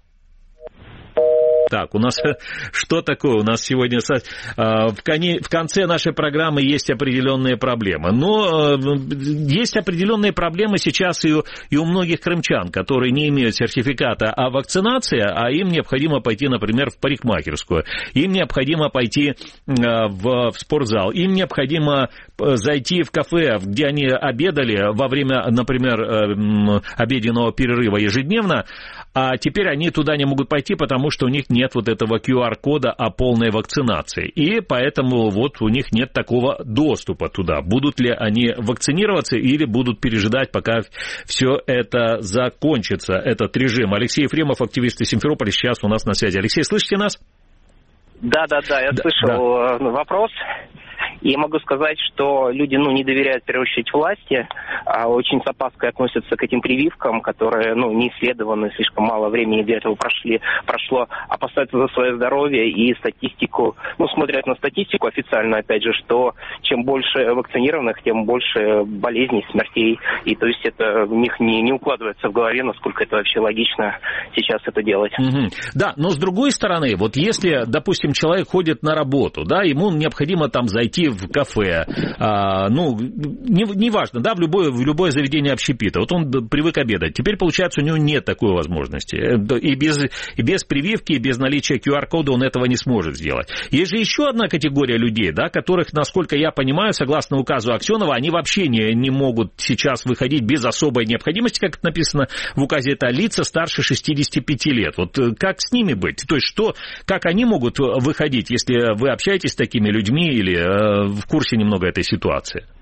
Так, у нас что такое? У нас сегодня в конце нашей программы есть определенные проблемы. Но есть определенные проблемы сейчас и у, и у многих крымчан, которые не имеют сертификата о вакцинации, а им необходимо пойти, например, в парикмахерскую, им необходимо пойти в, в спортзал, им необходимо зайти в кафе, где они обедали во время, например, обеденного перерыва ежедневно, а теперь они туда не могут пойти, потому что у них нет вот этого ку ар кода о полной вакцинации. И поэтому вот у них нет такого доступа туда. Будут ли они вакцинироваться или будут пережидать, пока все это закончится, этот режим. Алексей Ефремов, активист из Симферополя, сейчас у нас на связи. Алексей, слышите нас? Да, да, да, я да, слышал да. вопрос. И могу сказать, что люди, ну, не доверяют, в первую очередь, власти, а очень с опаской относятся к этим прививкам, которые, ну, не исследованы, слишком мало времени для этого прошли, прошло, опасаются за свое здоровье и статистику, ну, смотрят на статистику официально, опять же, что чем больше вакцинированных, тем больше болезней, смертей, и то есть это у них не, не укладывается в голове, насколько это вообще логично сейчас это делать. Угу. Да, но с другой стороны, вот если, допустим, человек ходит на работу, да, ему необходимо там зайти в кафе, а, ну, неважно, не да, в любое, в любое заведение общепита. Вот он привык обедать. Теперь, получается, у него нет такой возможности. И без, и без прививки, и без наличия ку ар кода он этого не сможет сделать. Есть же еще одна категория людей, да, которых, насколько я понимаю, согласно указу Аксенова, они вообще не, не могут сейчас выходить без особой необходимости, как это написано в указе, это лица старше шестидесяти пяти лет. Вот как с ними быть? То есть, что, как они могут выходить, если вы общаетесь с такими людьми или в курсе немного этой ситуации?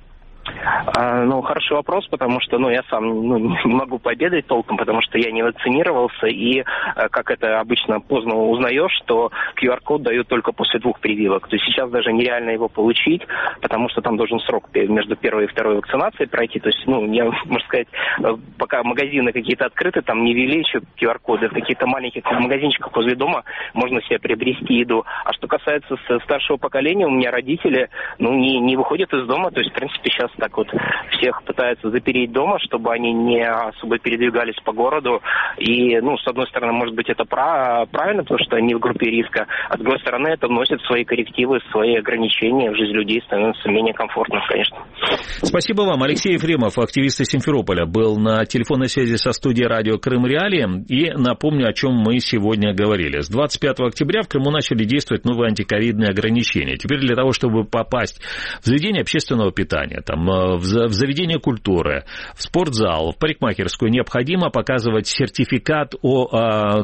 А, ну, хороший вопрос, потому что, ну, я сам ну, не могу пообедать толком, потому что я не вакцинировался, и, как это обычно поздно узнаешь, что ку ар код дают только после двух прививок. То есть сейчас даже нереально его получить, потому что там должен срок между первой и второй вакцинацией пройти. То есть, ну, я, можно сказать, пока магазины какие-то открыты, там не ввели еще ку ар коды, в каких-то маленьких магазинчиках возле дома можно себе приобрести еду. А что касается старшего поколения, у меня родители, ну, не, не выходят из дома, то есть, в принципе, сейчас так вот всех пытаются запереть дома, чтобы они не особо передвигались по городу. И, ну, с одной стороны, может быть, это правильно, потому что они в группе риска, а с другой стороны, это вносит свои коррективы, свои ограничения в жизнь людей, становится менее комфортно, конечно. Спасибо вам. Алексей Ефремов, активист из Симферополя, был на телефонной связи со студией радио Крым Реалии. И напомню, о чем мы сегодня говорили. С двадцать пятого октября в Крыму начали действовать новые антиковидные ограничения. Теперь для того, чтобы попасть в заведение общественного питания, там, в заведение культуры, в спортзал, в парикмахерскую, необходимо показывать сертификат о, о,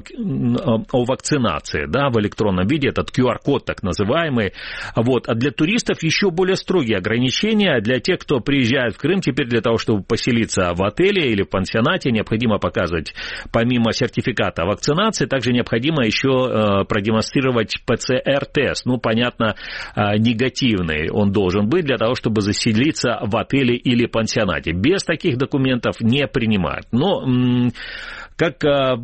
о вакцинации, да, в электронном виде, этот ку ар код так называемый. Вот. А для туристов еще более строгие ограничения. Для тех, кто приезжает в Крым, теперь для того, чтобы поселиться в отеле или в пансионате, необходимо показывать, помимо сертификата о вакцинации, также необходимо еще продемонстрировать пэ цэ эр тест. Ну, понятно, негативный он должен быть для того, чтобы заселиться в отеле или пансионате. Без таких документов не принимают. Но, как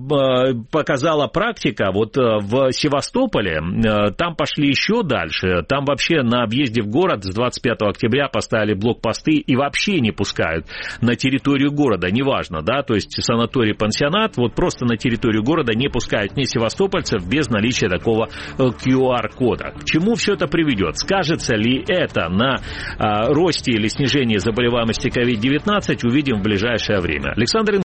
показала практика, вот в Севастополе там пошли еще дальше. Там вообще на въезде в город с двадцать пятого октября поставили блокпосты и вообще не пускают на территорию города. Неважно, да, то есть санаторий, пансионат, вот просто на территорию города не пускают ни севастопольцев без наличия такого ку ар кода. К чему все это приведет? Скажется ли это на росте или снижении заболеваемости ковид девятнадцать, увидим в ближайшее время. Александр